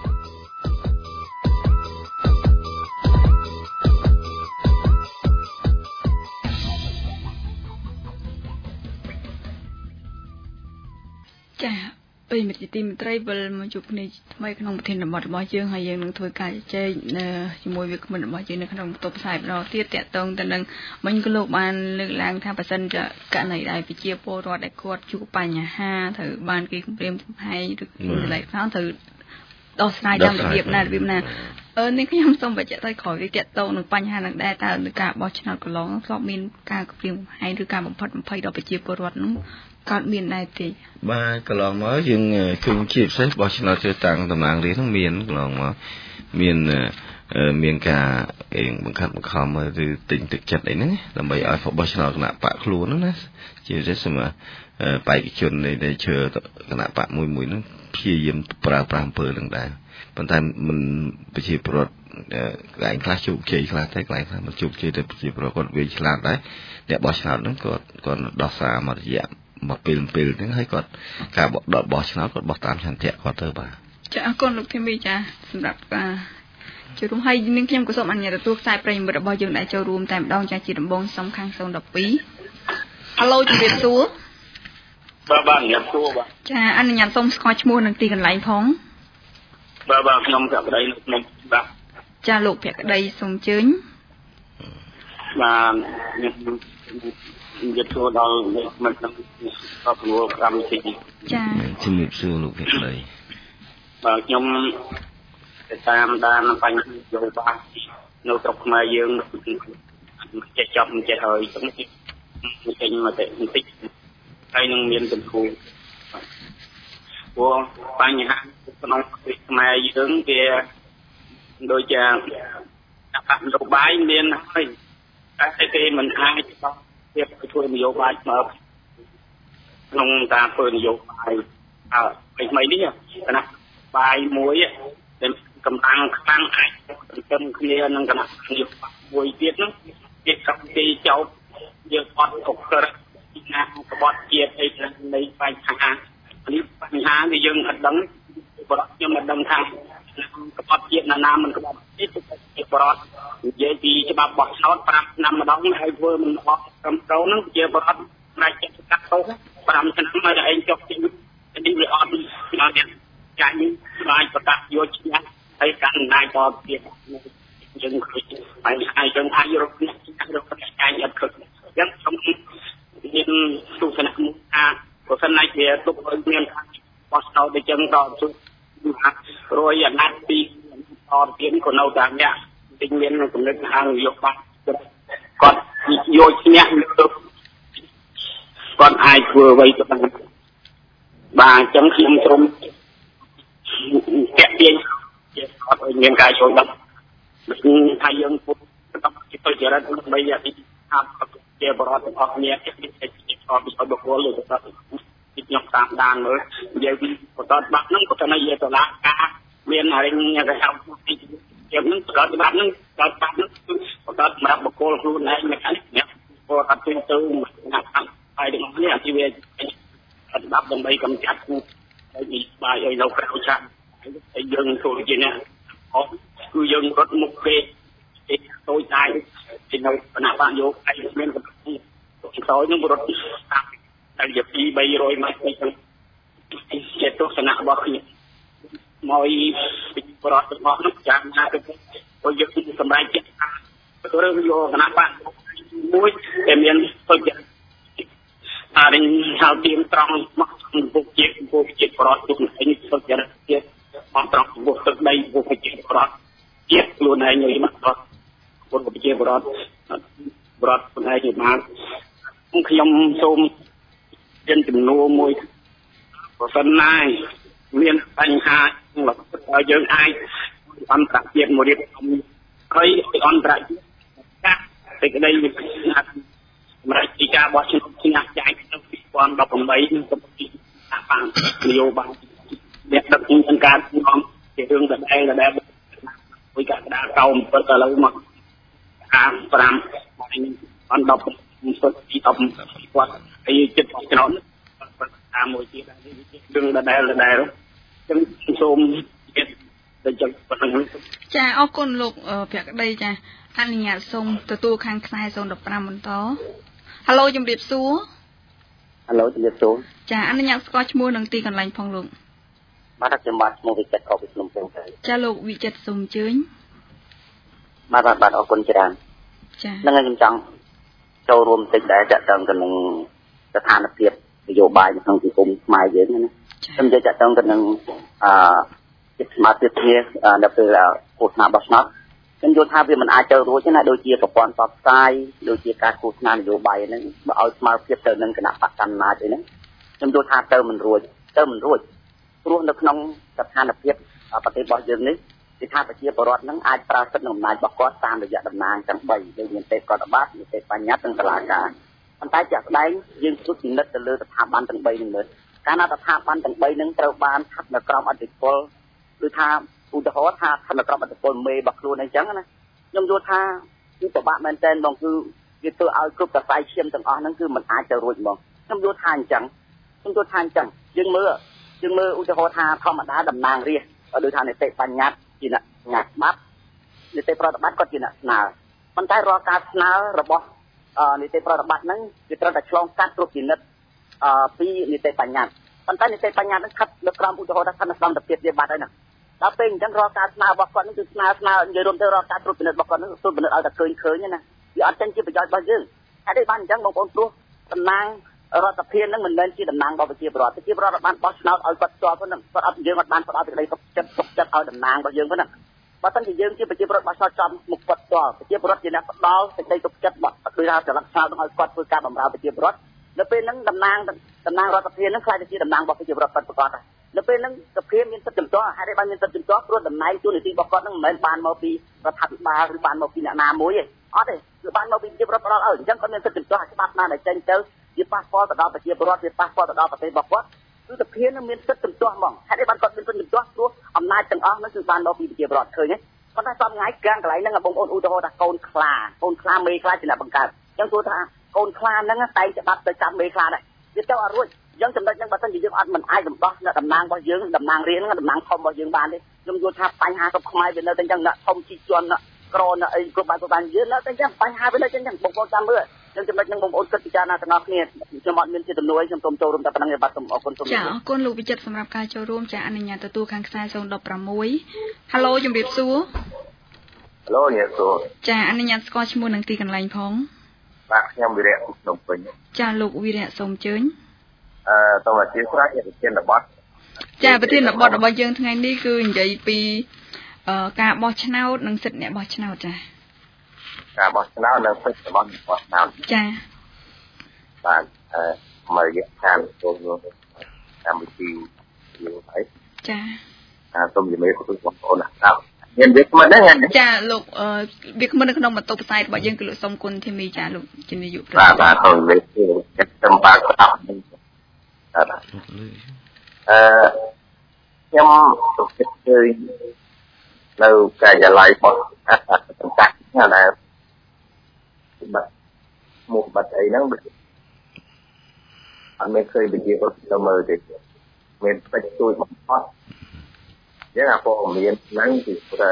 S1: ចាពេលមិត្តទីមេត្រីវិលមកជួបគ្នាថ្មីក្នុងប្រធានបទរបស់យើងហើយយើងនឹងធ្វើការជជែកជាមួយវាគ្មិនរបស់យើងនៅក្នុងបន្ទប់ផ្សាយបន្តទៀតតាក់ទងទៅនឹងមិញក៏លោកបានលើកឡើងថាបើសិនជាករណីដែលប្រជាពលរដ្ឋដែលគាត់ជួបបញ្ហាត្រូវបានគេគំរាមកំហែងឬកន្លែងខ្លះត្រូវដោះស្រាយតាមរបៀបណានេះខ្ញុំសូមបញ្ជាក់ទៅក្រោយវាតាក់ទងនឹងបញ្ហានឹងដែរតើនៅការបោះឆ្នោតកន្លងធ្លាប់មានការគំរាមកំហែងឬការបំផិតបំភ័យដល់ប្រជាពលរដ្ឋនោះកើតមានដែរទេ
S2: បាទកន្លងមកយើងឃើញជាពិសេសបោះឆ្នោតជ្រើសតាំងតំណាងរាស្ត្រនោះមានកន្លងមកមានការបង្ខិតបង្ខំឬទិញទឹកចិត្តអីហ្នឹងដើម្បីឲ្យបោះឆ្នោតគណៈបកខ្លួនហ្នឹងណាជាពិសេសសម្រាប់បេក្ខជនដែលជឿគណៈបកមួយហ្នឹងព្យាយាមប្រើប្រាស់អំពើនឹងដែរប៉ុន្តែមិនប្រជាពលរដ្ឋកន្លែងខ្លះជោគជ័យខ្លះតែកន្លែងខ្លះមិនជោគជ័យតែប្រជាពលរដ្ឋគាត់វាឆ្លាតដែរអ្នកបោះឆ្នោតហ្នឹងគាត់ដោះសារមករយៈមកពេលហ្នឹងហើយគាត់ការបោះឆ្នោតគាត់បោះតាមឆន្ទៈគាត់ទៅបាទ
S1: ចាអរគុណលោកធីមីចាសម្រាប់ចូលរួមហើយនាងខ្ញុំក៏សូមអនុញ្ញាតទទួលខ្សែប្រិយមិត្តរបស់យើងដែលចូលរួមតែម្ដងចាជាដំបងសំខាន់012 Halo ជំរាបសួរ
S5: បាទជំរាបសួរបាទ
S1: ចាអនុញ្ញាតសូមស្គាល់ឈ្មោះនិងទីកន្លែងផង
S5: បាទខ្ញុំភក្តីនៅក្នុងបាទ
S1: ចាលោកភក្តីសូមអញ្ជើញ
S5: បាទខ្ញុំនិយាយចូលដល់មិនក្នុងកម្មវិធី
S1: ចា
S2: ជំរាបសួរលោកភក្តី
S5: បាទខ្ញុំតាមដានបញ្ហាយោបល់នៅស្រុកខ្មែរយើងចេះចាប់ចេះហើយចឹងចេញមកតែបន្តិចហើយនឹងមានចំពោះព្រោះបញ្ហាក្នុងខ្មែរយើងវាដូចជាអនុយោបាយមានហើយតែគេមិនអាចទៀតធ្វើនយោបាយមកក្នុងការធ្វើនយោបាយថ្មីនេះគណៈបាយមួយដែលកម្លាំងខ្លាំងអាចទន្ទឹមគ្នានឹងគណៈនយោបាយមួយទៀតហ្នឹងគេកម្មទីចោតយើងអត់អក្សរណាក្បត់ជាតិអីនៃបញ្ហានេះបញ្ហាដែលយើងអត់ដឹងបរិបទខ្ញុំមិនដឹងថាក្បត់ជាតិណាមិនក្បត់ជាតិជាបរិបទនិយាយពីច្បាប់បោះឆ្នោត5ឆ្នាំម្ដងហើយធ្វើមិនអស់ត្រឹមត្រូវហ្នឹងជាបរិបទផ្នែកចិត្តកាត់ទោស5ឆ្នាំហើយតែឯងចុះទីនេះវាអត់ដល់ទៀតចាញ់ស្លាយប្រកាសយកឈ្នះហើយកាន់ណៃតទៀតយើងឃើញហើយយើងថាយករកចាញ់អត់ឃើញអញ្ចឹងខ្ញុំមានទស្សនៈមួយថាបើសិនណាជាទុកឲ្យមានការបោះឆ្នោតដូចចឹងក៏ជួយរយអាណត្តិពីតទៀតក៏នៅតែអ្នកទិញមានចំណុចខាងនយោបាយគាត់យកឈ្នះគាត់អាចធ្វើអ្វីក៏បានបាទអញ្ចឹងខ្ញុំក្រុមតាក់ទាញជាគាត់ឲ្យមានការចូលដល់ថាយើងពុទ្ធต้องទៅចរិតដើម្បីឲ្យជាបរិបទទាំងអស់គ្នាជាពីបុគ្គលឬក៏ខ្ញុំតាមដានមើលនិយាយពីបន្តបាក់ហ្នឹងក៏ទៅជាតឡាការមានរញគេហៅពីជាហ្នឹងបន្តបាក់ហ្នឹងបន្តសម្រាប់បុគ្គលខ្លួនឯងមិនអាចអ្នកពលរដ្ឋទៅណាស់ហើយទាំងនេះអាជីវកម្មអត់ដាប់ដើម្បីកម្ចាត់ហើយពីបាយឲ្យនៅក្រៅឆាកហើយយើងចូលជាអ្នកអស់គឺយើងរត់មុខពេកតូចដែរពីនៅគណៈបាក់យកឯមានកំពុងតូចនឹងរត់តាមតែជា2-300ម៉ែត្រទៅជាទស្សនៈរបស់ខ្ញុំមកពីប្រវត្តិរបស់នោះចាំណាទៅព្រោះយើងសម្រាប់ចិត្តថារឿងយកគណៈបាក់មួយតែមានទៅជាអារិញហៅទៀងត្រង់មកពុកជាតិប្រវត្តិខ្លួនឯងទៅជាទៀតមកត្រង់ពុកទឹកដីពុកជាតិប្រវត្តិជាតិខ្លួនឯងនៅមកប្រវត្តិពុកជាតិប្រវត្តិខ្លួនឯងបានខ្ញុំសូមមានចំនួនមួយប្រសិនណាមានបញ្ហាឲ្យយើងអាចអន្តរជាតិមករៀបហើយអន្តរជាតិកាត់សេចក្តីសម្រាប់ពីការបោះឆ្នោតឆ្នាំចាយក្នុង2018នឹងទៅពីបាននយោបាយអ្នកដឹកនាំការនាំជារឿងដែលមួយកណ្ដាលកោ7ឥឡូវមកអា5អន្តរជាតិគាត់ហើយចិត្តបោះឆ្នោតតាមមួយទៀតរឿងដែលចឹងសូមទៀតទៅចឹងប៉ុណ្ណឹង
S1: ចាអរគុណលោកភក្តីចាអនុញ្ញាតសូមទទួលខាងខ្សែ015បន្តHalo ជំរាបសួរ
S5: Halo ជំរាបសួរ
S1: ចាអនុញ្ញាតស្គាល់ឈ្មោះនិងទីកន្លែងផងលោក
S5: បាទខ្ញុំបាទឈ្មោះវិចិត្រអបពីភ្នំពេញ
S1: ចាលោកវិចិត្រសូមអញ្ជើញ
S5: បាទអរគុណច្រើន
S1: ចា
S5: ហ្នឹងហើយខ្ញុំចង់ចូលរួមបន្តិចដែរចាក់តឹងទៅនឹងស្ថានភាពនយោបាយក្នុងសង្គមខ្មែរយើងណាខ្ញុំនិយាយចាក់តឹងទៅនឹងចិត្តស្មារតីគ្នានៅពេលគោលបោះឆ្នោតខ្ញុំយល់ថាវាមិនអាចទៅរួចទេណាដូចជាប្រព័ន្ធផ្សព្វផ្សាយដូចជាការឃោសនានយោបាយហ្នឹងបើឲ្យស្មើភាពទៅនឹងគណៈបកកណ្ដាលអីហ្នឹងខ្ញុំយល់ថាទៅមិនរួចព្រោះនៅក្នុងស្ថានភាពប្រទេសរបស់យើងនេះគឺថាប្រជាពលរដ្ឋហ្នឹងអាចប្រើសិទ្ធិអំណាចរបស់គាត់តាមរយៈតំណាងទាំង3ដូចមានទេពកតបត្តិមានទេពបញ្ញត្តិនិងតុលាការប៉ុន្តែជាក់ស្ដែងយើងជួយពិនិត្យទៅលើស្ថាប័នទាំង3នេះមើល
S6: ការណាត់ថាបានទាំង3នឹងត្រូវបានស្ថិតនៅក្រោមអធិបុលឬថាឧទាហរណ៍ថាស្ថិតនៅក្រោមអធិបុលមេរបស់ខ្លួនអីចឹងណាខ្ញុំយល់ថាគឺពិបាកមែនតើបងគឺវាធ្វើឲ្យគ្រប់កសែឈាមទាំងអស់ហ្នឹងគឺมันអាចទៅរួចមកខ្ញុំយល់ថាអញ្ចឹងយើងមើលឧទាហរណ៍ថាធម្មតាតំណាងរាស្ត្រដូចថានីតិបញ្ញត្តិជាអ្នកច្បាប់នីតិប្រតិបត្តិគាត់ជាអ្នកស្នើប៉ុន្តែរាល់ការស្នើរបស់នីតិប្រតិបត្តិហ្នឹងវាត្រូវតែឆ្លងកាត់គ្រប់ពិនិត្យពីនីតិបញ្ញត្តិប៉ុន្តែនីតិបញ្ញត្តិហ្នឹងស្ថិតនៅក្រោមឧទាហរណ៍ថាស្ថិតនៅក្រោមរបៀបជាបាត់ហើយណាដល់ពេលអញ្ចឹងរាល់ការស្នើរបស់គាត់ហ្នឹងគឺស្នើនិយាយរួមទៅរាល់ការត្រួតពិនិត្យរបស់គាត់ហ្នឹងត្រួតពិនិត្យឲ្យតែឃើញណាវាអត់ចេញជាប្រយោជន៍របស់យើងហើយដូចបានអញ្ចឹងបងប្អូនព្រោះតំណាងរដ្ឋាភិបាលហ្នឹងមិនមែនជាតំណាងរបស់ប្រជាពលរដ្ឋបានបោះឆ្នោតឲ្យគាត់ផ្ទាល់ហ្នឹងគាត់អត់យើងអត់បានផ្ដល់សេចក្តីសុខចិត្តឲ្យតំណាងរបស់យើងហ្នឹងបើមិនជាយើងជាប្រជាពលរដ្ឋបោះឆ្នោតចំមុខគាត់ផ្ទាល់ប្រជាពលរដ្ឋជាអ្នកផ្ដល់សេចក្តីសុខចិត្តដោយថាចលនាឆ្នោតឲ្យគាត់ធ្វើការបម្រើប្រជាពលរដ្ឋនៅពេលហ្នឹងតំណាងរដ្ឋាភិបាលហ្នឹងខ្លាចទៅជាតំណាងរបស់ប្រជាពលរដ្ឋពិតប្រាកដហើយនៅពេលហ្នឹងសភាមានសិទ្ធិជំទាស់ហើយបានមានសិទ្ធិជំទាស់ព្រោះតំណែងទូនាទីរបស់គាត់ហ្នឹងមិនមែនបានមកពីរដ្ឋាភិបាលឬបានមកពីអ្នកណាមួយទេអត់ទេគឺបានមកពីប្រជាពលរដ្ឋផ្ដល់ឲ្យអញ្ចឹងគាត់មានសិទ្ធិជំទាស់ច្បាប់ណាដែលចេញទៅវាប៉ះពាល់ទៅដល់ប្រជាពលរដ្ឋវាប៉ះពាល់ទៅដល់ប្រទេសរបស់គាត់គឺសភានឹងមានសិទ្ធិជំទាស់ហ្មងហើយបានគាត់មានសិទ្ធិជំទាស់ព្រោះអំណាចទាំងអស់ហ្នឹងគឺបានមកពីប្រជាពលរដ្ឋឃើញទេប៉ុន្តែសំថ្ងៃកាងកន្លែងហ្នឹងបងប្អូនឧទាហរណ៍ថាកូនខ្លាមេខ្លាជាអ្នកបង្កើតអញ្ចឹងគួរថាកូនខ្លាហ្នឹងតែងច្បាប់ទៅចាប់មេខ្លាដែរវាទៅអត់រួចអញ្ចឹងចំណុចហ្នឹងបើមិនជាយើងអត់មិនអាចរំដោះនៅតំណាងរបស់យើងតំណាងរាស្ត្រហ្នឹងតំណាងធំរបស់យើងបានទេខ្ញុំយល់ថាបញ្ហាគ្រប់ខ្មែរវានៅតែអញ្ចឹងអ្នកធំជីជន់ក្រនៅអីគ្រប់បានយើងនៅតែអញ្ចឹងបញ្ហាវានៅអញ្ចឹងបងប្អូនចាំមើលខ្ញុំចំណុចហ្នឹងបងប្អូនគិតពិចារណាទាំងអស់គ្នាខ្ញុំអត់មានជាទំនួលខ្ញុំសូមចូលរួមតែប៉ុណ្្នឹងឯងបាទសូមអរគុណសូម
S1: ចាអរគុណលោកវិចិត្រសម្រាប់ការចូលរួមចាអនុញ្ញាតទទួលខាងខ្សែ016 Halo ជំរាបសួរ
S7: Halo ជំរាបសួរ
S1: ចាអនុញ្ញាតស្គាល់ឈ្មោះនិងទីកន្លែងផង
S7: បាទខ្ញុំវីរៈភ្នំពេញ
S1: ចាលោកវីរៈសូមអញ្ជើញ
S7: សូមអធិស្ឋានប្រធានបទ
S1: ចាប្រធានបទរបស់យើងថ្ងៃនេះគឺនិយាយពីការបោះឆ្នោតនិងសិទ្ធិអ្នកបោះឆ្នោតចា
S7: ការបោះឆ្នោតនិងសិទ្ធិរបស់អ្នកបោះឆ្នោត
S1: ចា
S7: បាទមករយៈខាងចូលកម្មវិធីយើងហើយ
S1: ចា
S7: សូមជំរាបសួរបងប្អូនអ្នកស្ដាប់មានវាគ្មិនហ្នឹង
S1: ចាលោកវាគ្មិននៅក្នុងបន្ទប់ផ្សាយរបស់យើងគឺលោកសុំគុណធីមីចាលោកជំនាញយុប្រ
S7: បាទសូមជំរាបសួរខ្ញុំបាទស្ដាប់ខ្ញុំសុខចិត្តឃើញនៅការិយាល័យរបស់សង្កាត់ណាដែលបាទមុខបាត់អីហ្នឹងអត់មានឃើញវិជាពលទៅមើលទេមានពេជ្រជួយបំផុតយ៉ាងណាពលមានហ្នឹងគឺថា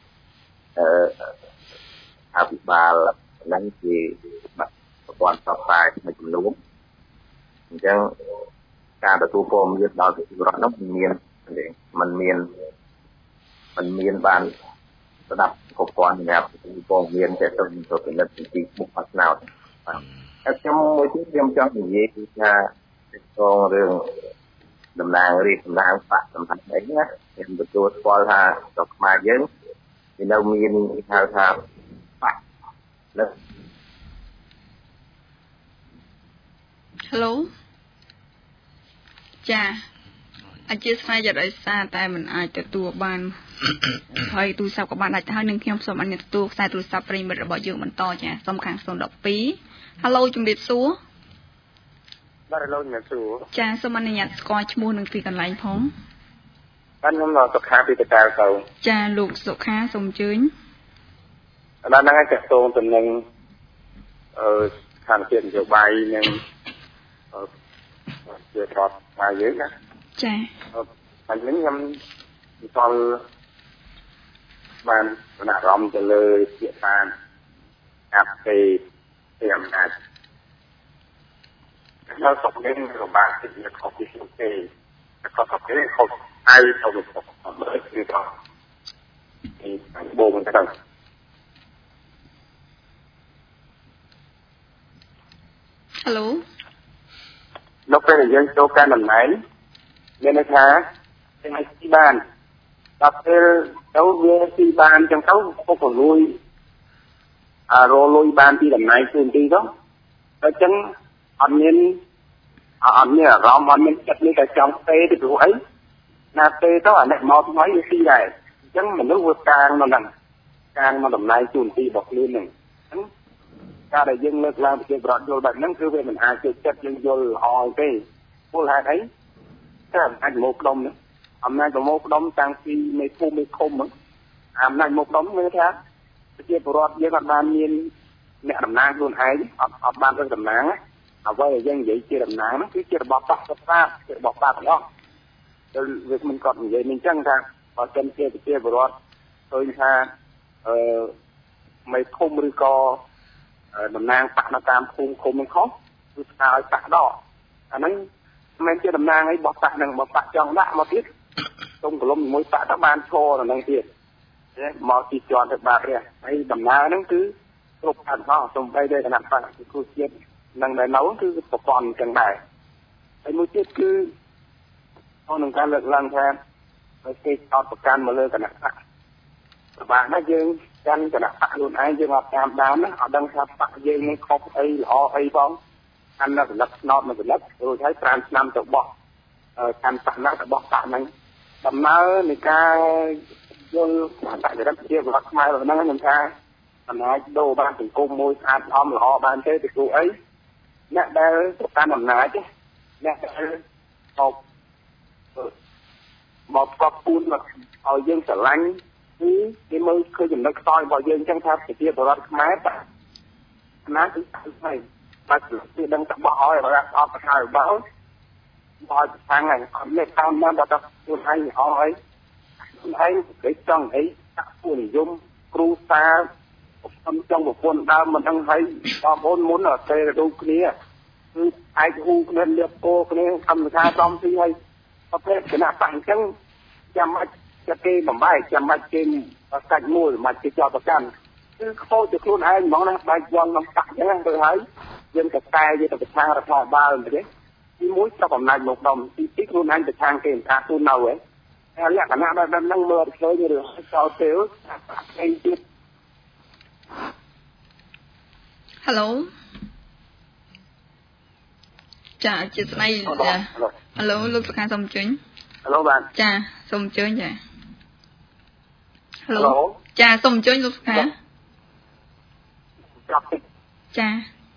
S7: អភិបាលហ្នឹងជាប្រព័ន្ធផ្សព្វផ្សាយមួយចំនួនអញ្ចឹងការទទួលព័ត៌មានដល់ប្រជាពលរដ្ឋនោះมันមានបានស្ដាប់គ្រប់គ្រាន់សម្រាប់ព័ត៌មានដែលទៅពិនិត្យពីមុខស្នោតបាទខ្ញុំមួយទៀតខ្ញុំចង់និយាយពីថាក្នុងរឿងតំណាងរាស្ត្រតំណាងបកតំណាងអីណាខ្ញុំទទួលស្គាល់ថាស្រុកខ្មែរយើងវានៅមានហៅថាបកលើ
S1: Hello ចាអធិស្ឋានដោយសារតែមិនអាចទទួលបានហើយទូរស័ព្ទក៏បានដាច់ហើយនឹងខ្ញុំសូមអនុញ្ញាតទទួលខ្សែទូរស័ព្ទប្រិមិត្តរបស់យើងបន្តចាសូមខាង012 Halo ជំរាបសួរ
S7: បាទ Halo ជំរាបសួរ
S1: ចាសូមអនុញ្ញាតស្គាល់ឈ្មោះនិងទីកន្លែងផង
S7: បាទខ្ញុំសុខាពីតកែវទៅ
S1: ចាលោកសុខាសូមអញ្ជើញ
S7: បាទហ្នឹងហើយតកតងទៅនឹងស្ថានភាពនយោបាយនិងជាប្រវត្តិមកយើងណា
S1: ចា
S7: ហើយខ្ញុំស្គាល់បានចំណាក់អារម្មណ៍ទៅលើពាក្យបានអាប់ទេអំណាចเราสมเด็จพระบาทที่จะขอบคุณเองแล้วก็ขอบคุณเขาให้เราหลบของเมื่อคือเรามีโบมันก็ต้อง
S1: ฮัลโหล
S7: นกเป็นยังโจการแบบไหนเนี่ยนะคะเป็นที่บ้านรับเขาเรียนที่บ้านจังเขาก็ลุยโรลุยบ้านที่แบบไหนคืนที่đóแล้วจังอันนี้เรามันจัดในการจองเตะที่ดูไอ้นาเตะต้องอันนี้มองน้อยที่ใดจังมันต้องวดกลางมันนั่นกลางมันแบบไหนคืนที่บอกเรื่องหนึ่งการได้ยังเลิกลาไปเกี่ยวกับโยนแบบนั้นคือเป็นอาจจะจัดยังโยนหอยไปพูดอะไร
S5: តែអាចមកដុំអំណាចប្រមូលផ្ដុំតាំងពីនៃភូមិនៃឃុំអំណាចមកដុំគឺថាប្រជាពលរដ្ឋយើងអត់បានមានអ្នកតំណាងខ្លួនឯងអត់បានរកតំណាងអ្វីដែលយើងនិយាយជាតំណាងហ្នឹងគឺជារបស់បកសាជារបស់បកទាំងអស់ទៅវាមិនគាត់និយាយមិនចឹងថាបើសិនជាប្រជាពលរដ្ឋឃើញថាមេឃុំឬក៏តំណាងបកនៅតាមភូមិឃុំនឹងខុសគឺស្នើឲ្យបកដកអាហ្នឹងមិនជាតំណាងអីបោះបកនឹងបោះបកចង់ដាក់មកទៀតទុំកលុំមួយបកទៅបានឈរនៅនឹងទៀតមកទីជាន់ទៅបាត់រះហើយដំណើរហ្នឹងគឺគ្រប់ខាងអស់សំបីតែគណៈបកគ្រូជាតិនឹងដែលនៅគឺប្រព័ន្ធចឹងដែរហើយមួយទៀតគឺអស់នឹងការលើកឡើងថាឲ្យគេអត់ប្រកាន់មកលើគណៈបកប្រហែលណាយើងកាន់គណៈបកខ្លួនឯងយើងអត់តាមដានណាអត់ដឹងថាបកយើងនឹងខុសអីល្អអីផងកាន់នៅផលិតស្នោតនៅផលិតរួចហើយ5ឆ្នាំទៅបោះកាន់បកណារបស់បកហ្នឹងដំណើរនៃការយល់បច្ចុប្បន្នជាប្រវត្តិខ្មែរហ្នឹងខ្ញុំថាអំណាចដូរបានសង្គមមួយស្អាតអំល្អបានទេទៅគូអីអ្នកដែលប្រកាន់អំណាចអ្នកដែលមកកប់ពូនមកឲ្យយើងស្រឡាញ់គឺគេមើលឃើញចំណុចខ្សោយរបស់យើងអញ្ចឹងថាប្រជាពលរដ្ឋខ្មែរអំណាចគឺហើយបើគេដឹងតែបោះឲ្យរដ្ឋអត់ប្រហើយបើបើខាងហ្នឹងអត់មានតាមណាដល់ខ្លួនឯងអស់ហើយខ្លួនឯងគេចង់អីដាក់ពួកនិយមគ្រូសាខ្ញុំចង់ប្រពន្ធដើមមិនដឹងហើយបងប្អូនមុនតែរូបគ្នាគឺឯកហ៊ូគ្នាលៀបពោគ្នាកម្មវិធីសំទីហើយប្រភេទគណៈបកអញ្ចឹងចាំបាច់គេបំបែកចាំបាច់គេកាច់មួយមិនគេចោលប្រកាន់គឺខូចទៅខ្លួនឯងហ្មងណាបែកវងក្នុងបកអញ្ចឹងទៅហើយយើងក៏តែយើងទៅប្រឆាំងរដ្ឋាភិបាលមិនទេទីមួយចាប់អំណាចមកដំទីពីរខ្លួនឯងប្រឆាំងគេមិនថាខ្លួននៅហ៎ហើយលក្ខណៈបែបហ្នឹងមើលឃើញរឿងចោលទៅអីទៀត
S1: Hello ចាជាស្ដីចា Hello លោកសុខាសូមអញ្ជើញ
S5: Hello បាទ
S1: ចាសូមអញ្ជើញចា Hello ចាសូមអញ្ជើញលោកសុខាចា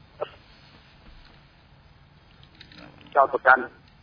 S5: ចោលប្រកាន់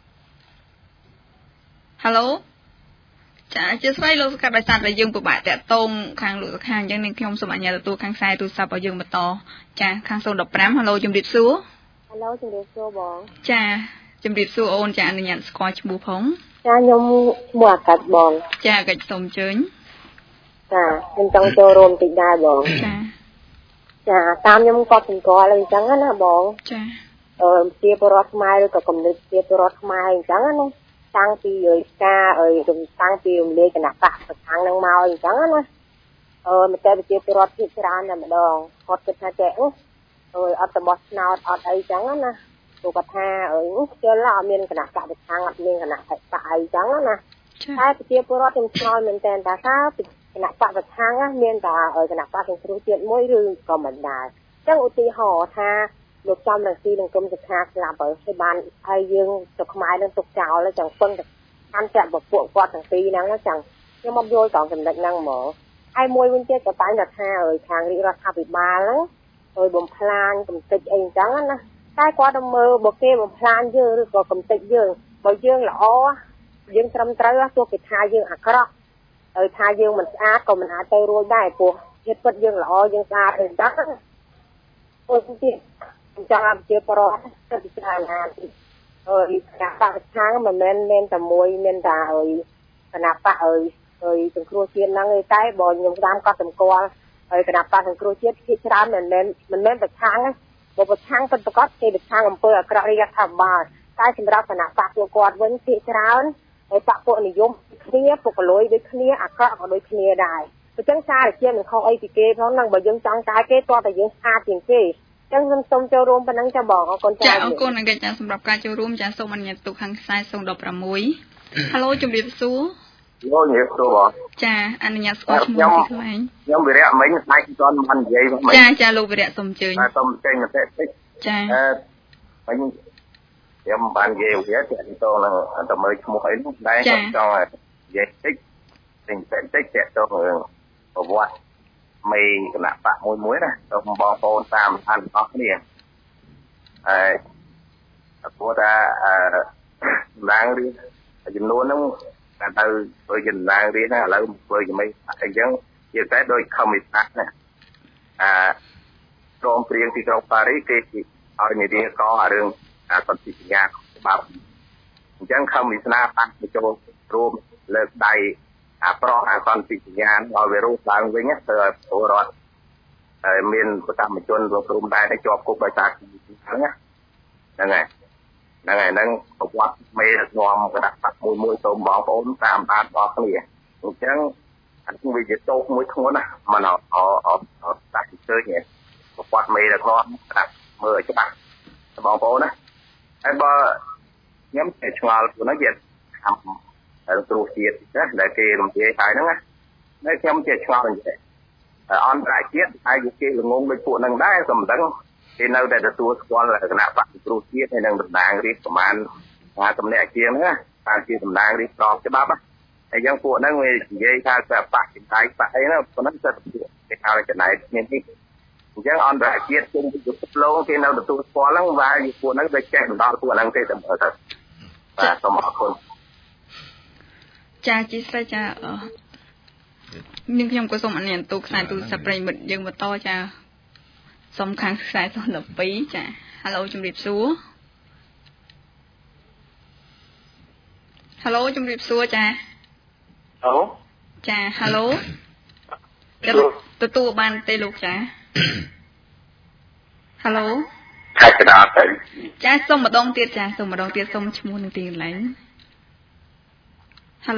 S1: Hello ចាជាស្ដីលោកសុខាដោយសារតែយើងពិបាកតាក់ទងខាងលោកសុខាអញ្ចឹងនឹងខ្ញុំសូមអញ្ញាតទទួលខាងខ្សែទូរស័ព្ទឲ្យយើងបន្តចាខាង015 Hello ជំរាបសួរ
S8: Hello ជំរាបសួរបង
S1: ចាជំរាបសួរអូនចាអនុញ្ញាតស្គាល់ឈ្មោះផង
S8: ចាខ្ញុំឈ្មោះអាកាត់បង
S1: ចាអាកាត់សូមអញ្ជើញ
S8: ចាខ្ញុំចង់ចូលរួមតិចដែរបងចាតាមខ្ញុំក៏សង្កល់អីចឹងណាបង
S1: ចា
S8: ជាពលរដ្ឋខ្មែរឬក៏គំនិតជាពលរដ្ឋខ្មែរអញ្ចឹងណាតាំងពីការតាំងពីរំលាយគណៈបកប្រឆាំងនឹងមកអញ្ចឹងណាមកតែជាពលរដ្ឋភាគច្រើនតែម្ដងគាត់គិតថាចេះអត់របស់ស្នោតអត់អីចឹងណាព្រោះគាត់ថាខ្ជិលអត់មានគណៈបកប្រឆាំងអត់មានគណៈបកអីចឹងណាតែប្រជាពលរដ្ឋខ្ញុំឆ្ងល់មែនតើថាគណៈបកប្រឆាំងមានតែគណៈបកសង្គ្រោះជាតិមួយឬក៏មិនដែរចឹងឧទាហរណ៍ថាលោកចំរងស៊ីនឹងគុំសុខាស្លាប់ហើយបានហើយយើងទៅខ្មែរនឹងទុកចោលហើយចឹងពឹងតែកាន់តែពួកគាត់ទាំងពីរហ្នឹងចឹងខ្ញុំអត់យល់ត្រង់ចំណុចហ្នឹងហ្មងហើយមួយវិញទៀតក៏តែថាខាងរាជរដ្ឋាភិបាលហ្នឹងបំផ្លាញកំតិចអីចឹងណាតែគាត់ទៅមើលបើគេបំផ្លាញយើងឬក៏កំតិចយើងបើយើងល្អយើងត្រឹមត្រូវទោះគេថាយើងអាក្រក់ហើយថាយើងមិនស្អាតក៏មិនអាចទៅរួចដែរព្រោះចិត្តពិតយើងល្អយើងស្អាតអីចឹងអូទៀតចង់ឲ្យជាបរិបទទៅពិចារណាការបកប្រឆាំងមិនមែនតែមួយមានតែគណៈបកសង្គ្រោះជាតិហ្នឹងឯតែបើខ្ញុំតាមក៏សម្គាល់ហើយគណៈបកសង្គ្រោះជាតិភាគច្រើនមិនមែនប្រឆាំងបើប្រឆាំងពិតប្រាកដគេប្រឆាំងអំពើអាក្រក់រដ្ឋាភិបាលតែសម្រាប់គណៈបកពួកគាត់វិញភាគច្រើនហើយបកពួកនិយមគ្នាពុកលុយដូចគ្នាអាក្រក់ក៏ដូចគ្នាដែរអញ្ចឹងសារជាតិមិនខុសអីពីគេផងហ្នឹងបើយើងចង់ការគេតោះតែយើងស្អាតជាងគេចឹងខ្ញុំសូមចូលរួមប៉ុណ្ណឹងចាបងអរគុណ
S1: ចាអរគុណអង្គចាសម្រាប់ការចូលរួមចាសូមអនុញ្ញាតទុកខាងខ្សែ016 Hello ជំរាបសួរ
S7: លោកជំរាបសួរបង
S1: ចាអនុញ្ញាតស្គាល់ឈ្មោះពីខ្លែង
S7: ខ្ញុំវិរៈមិញស្ដេចមិនទាន់បាននិយាយបងមិញ
S1: ចាលោកវិរៈសូមអញ្ជើញ
S7: សូមអញ្ជើញបន្តិច
S1: ចា
S7: មិញខ្ញុំបាននិយាយវាតែតទៅនឹងទៅមើលឈ្មោះអីនោះដែរខ្ញុំចង់និយាយតិចតែទៅរឿងប្រវត្តិមេគណៈបកមួយណាទៅបងប្អូនតាមអស់គ្នាព្រោះថាឡើងរឿងចំនួនហ្នឹងតែទៅធ្វើចំណាយរៀនណាឥឡូវធ្វើយ៉ាងម៉េចអញ្ចឹងជាតែដោយខំវិសាស្ត្រណាក្រុមព្រៀងទីក្រុងប៉ារីសគេឲ្យនិយាយករឿងសន្ធិសញ្ញាច្បាប់អញ្ចឹងខំវិស្នាបាក់បញ្ចូលរួមលើកដៃប្រោះសន្ធិសញ្ញាឲ្យវារស់ឡើងវិញទៅឲ្យពលរដ្ឋហើយមានប្រកម្មជនរួមដែរជាប់គុកដោយសារហ្នឹងហ្នឹងប្រវត្តិមេដឹកនាំគណៈបកមួយសូមបងប្អូនតាមដានដល់គ្នាអញ្ចឹងអានេះវាជាតោកមួយធ្ងន់ណាមិនអត់ដាក់ជើញប្រវត្តិមេដឹកនាំដាក់មើលឲ្យច្បាស់បងប្អូនណាហើយបើខ្ញុំតែឆ្ងល់ព្រោះហ្នឹងវាគ្រូជាតិណាដែលគេរំលាយហើយហ្នឹងណាខ្ញុំជាឆ្ងល់អញ្ចឹងអន្តរជាតិហើយគេល្ងងដូចពួកហ្នឹងដែរក៏មិនដឹងគេនៅតែទទួលស្គាល់គណៈបកគ្រូជាតិហើយនឹងតំណាងរាស្ត្រប្រមាណតំណែងជាងណាតាមជាតំណាងរាស្ត្រស្របច្បាប់ហើយយ៉ាងពួកហ្នឹងវានិយាយថាបកចិនដៃបកអីណាប៉ុណ្ណឹងសិតគេហៅចំណែកគ្នានេះអញ្ចឹងអន្តរជាតិជុំពិភពលោកគេនៅទទួលស្គាល់ហ្នឹងវាពួកហ្នឹងវាចេះដល់ពួកហ្នឹងទេតែមើលទៅបាទសូមអរគុណ
S1: ចាជីស្រីចានាងខ្ញុំក៏សូមអនុញ្ញាតទូខ្សែទូរស័ព្ទប្រិមិត្តយើងបន្តចាសូមខាងខ្សែ12ចាហៅជំរាបសួរហៅជំរាបសួរចា
S5: អូ
S1: ចាហៅទទួលបានទេលោកចាហៅ
S5: ខាច់កដាទៅ
S1: ចាសូមម្ដងទៀតចាសូមម្ដងទៀតសូមឈ្មោះនឹងទីកន្លែងហៅ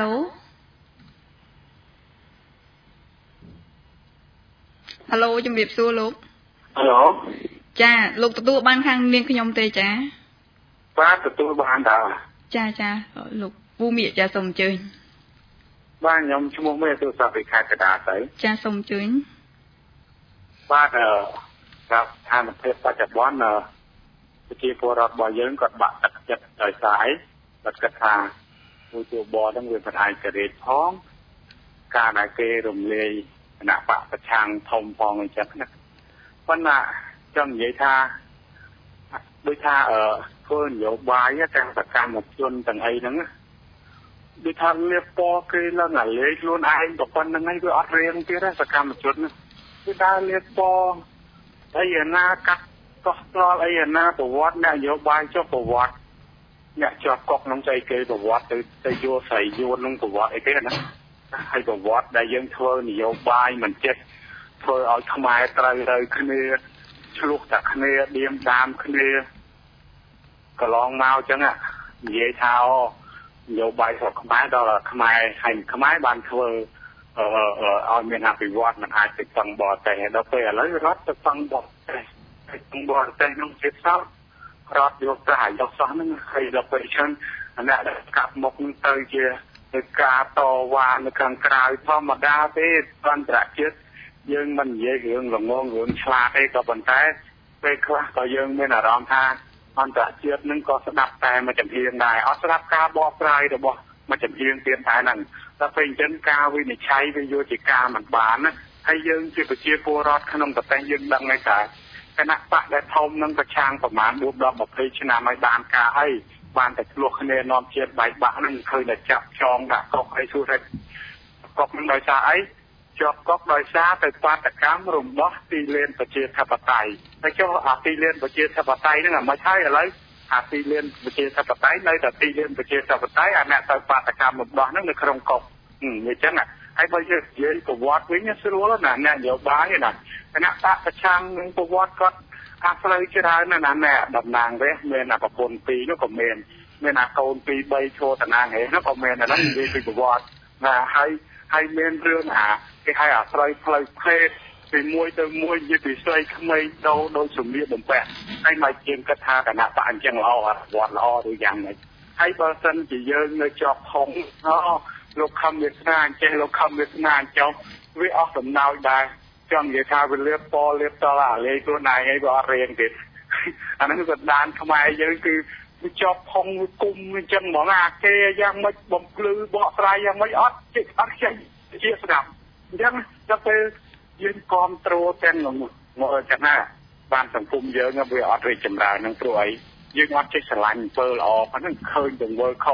S1: ជំរាបសួរលោក
S5: ហៅ
S1: ចាលោកទទួលបានខាងនាងខ្ញុំទេចា
S5: បាទទទួលបានតើ
S1: ចាលោកពូមៀកចាសូមអញ្ជើញ
S5: បាទខ្ញុំឈ្មោះមេទូរស័ព្ទពីខេត្តកណ្ដាលទៅ
S1: ចាសូមអញ្ជើញ
S5: បាទស្រាប់ស្ថានភាពបច្ចុប្បន្នប្រជាពលរដ្ឋរបស់យើងគាត់បាក់ទឹកចិត្តដោយសារអីគាត់គិតថាមួយទូបហ្នឹងវាបដិសេធផងការដែលគេរំលាយគណៈបកប្រឆាំងធំផងអញ្ចឹងណាប៉ុន្តែចង់និយាយថាដូចថាធ្វើនយោបាយទាំងសកម្មជនទាំងអីហ្នឹងដូចថាលៀបពណ៌គេឡើងអាលេខ្លួនឯងក៏ប៉ុណ្្នឹងហើយវាអត់រៀងទៀតសកម្មជនគឺដើរលៀបពណ៌អីណាកាត់កោះត្រល់អីណាប្រវត្តិអ្នកនយោបាយចុះប្រវត្តិអ្នកជាប់កុកក្នុងស្អីគេប្រវត្តិទៅយកស្រីយួនក្នុងប្រវត្តិអីគេណាហើយប្រវត្តិដែលយើងធ្វើនយោបាយមិនចេះធ្វើឲ្យខ្មែរត្រូវគ្នាឆ្លោះតែគ្នាឌៀមដាមគ្នាកន្លងមកអញ្ចឹងនិយាយថានយោបាយស្រុកខ្មែរដល់ខ្មែរហើយខ្មែរបានធ្វើឲ្យមានអភិវឌ្ឍមិនអាចទៅស្ទឹងបរទេសដល់ពេលឥឡូវរដ្ឋទៅស្ទឹងបរទេសក្នុងជាតិសោតរដ្ឋយកប្រាក់យកសោះហ្នឹងហើយដល់ពេលចឹងអ្នកដែលកាប់មុខនឹងទៅជាទៅការតវ៉ានៅខាងក្រៅធម្មតាទេអន្តរជាតិយើងមិននិយាយរឿងល្ងងរឿងឆ្លាតទេក៏ប៉ុន្តែពេលខ្លះក៏យើងមានអារម្មណ៍ថាអន្តរជាតិនឹងក៏ស្ដាប់តែមួយចំហៀងដែរអត់ស្ដាប់ការបកស្រាយរបស់មួយចំហៀងទៀតតែហ្នឹងដល់ពេលអញ្ចឹងការវិនិច្ឆ័យវាយកជាការមិនបានណាហើយយើងជាប្រជាពលរដ្ឋក្នុងប្រទេសយើងដឹងហើយថាគណៈបកដែលធំនឹងប្រឆាំងប្រមាណ10 20ឆ្នាំហើយបានការអីបានតែឆ្លោះគ្នានាំជាតិបែកបាក់នឹងឃើញតែចាប់ចងដាក់កុកអីសួរថាកុកនឹងដោយសារអីជាប់កុកដោយសារទៅបាតកម្មរំដោះទីលានប្រជាធិបតេយ្យហើយចុះអាទីលានប្រជាធិបតេយ្យហ្នឹងមិនហើយឥឡូវអាទីលានប្រជាធិបតេយ្យនៅតែទីលានប្រជាធិបតេយ្យអាអ្នកទៅបាតកម្មរំដោះហ្នឹងនៅក្នុងកុកនិយាយចឹងហើយបើយើងនិយាយប្រវត្តិវិញស្រួលណាអ្នកនយោបាយណាគណៈបកប្រឆាំងនឹងប្រវត្តិគាត់អាស្រ័យច្រើនណាស់អ្នកតំណាងរាស្ត្រមានអាប្រពន្ធ2នោះក៏មានអាកូន2 3ឈរតំណាងហេនោះក៏មានអាហ្នឹងនិយាយពីប្រវត្តិណាហើយមានរឿងគេឲ្យអាស្រ័យផ្លូវភេទពីមួយទៅមួយនិយាយពីស្រីក្មេងដោយសម្លៀកបំពាក់ហើយមកជាងគិតថាគណៈបកអញ្ចឹងល្អអត់វត្តល្អឬយ៉ាងម៉េចហើយបើសិនជាយើងនៅជាប់ហុងលោកខំវាសនាអញ្ចឹងលោកខំវាសនាអញ្ចឹងវាអស់ដំណោចដែរចង់និយាយថាវាលៀបពណ៌លៀបតឡាលេខ្លួនឯងអីវាអត់រៀងទៀតអាហ្នឹងក៏ដានខ្មែរយើងគឺវាជាប់ហុងវាគុំអញ្ចឹងហ្មងអាគេយ៉ាងម៉េចបំភ្លឺបកស្រាយយ៉ាងម៉េចអត់ចេះអត់ចេះជាស្ដាប់អញ្ចឹងដល់ពេលយើងគ្រប់គ្រងទាំងមកចឹងណាបានសង្គមយើងវាអត់រីកចម្រើននឹងព្រោះអីយើងអត់ចេះស្រឡាញ់អំពើល្អហ្នឹងឃើញទាំងវើខុស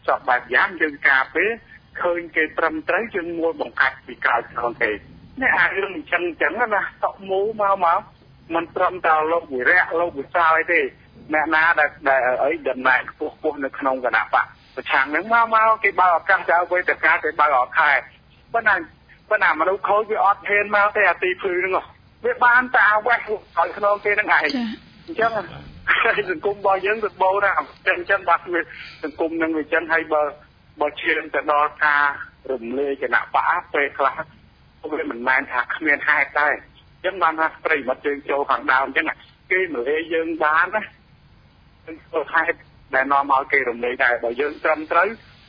S9: ចប់បែបយ៉ាងយើងការពេលឃើញគេត្រឹមត្រូវយើងមួលបង្កាច់ពីក្រៅខ្នងគេនេះអារឿងអញ្ចឹងណាតក់មូមកมันត្រឹមតែលោកវិរៈលោកវិសាលទេអ្នកណាដែលអីតំណែងខ្ពស់នៅក្នុងគណៈបកប្រឆាំងហ្នឹងមកគេបើឱកាសទៅវេទិកាគេបើអត់ខែប៉ុន្តែមនុស្សខូចវាអត់ហ៊ានមកទេអាទីភ្លឺហ្នឹងវាបានតែអវេសឲ្យក្នុងគេហ្នឹងឯងអញ្ចឹងសង្គមរបស់យើងទៅបោណាអញ្ចឹងបាត់វាសង្គមនឹងវាចឹងហើយបើឈានទៅដល់ការរំលាយគណៈបកពេលខ្លះវាមិនមែនថាគ្មានហេតុដែរអញ្ចឹងបានថាប្រិមត្តយើងចូលខាងដើមអញ្ចឹងគេរំលាយយើងបានណាគឺហេតុដែលនាំឲ្យគេរំលាយដែរបើយើងត្រឹមត្រូវ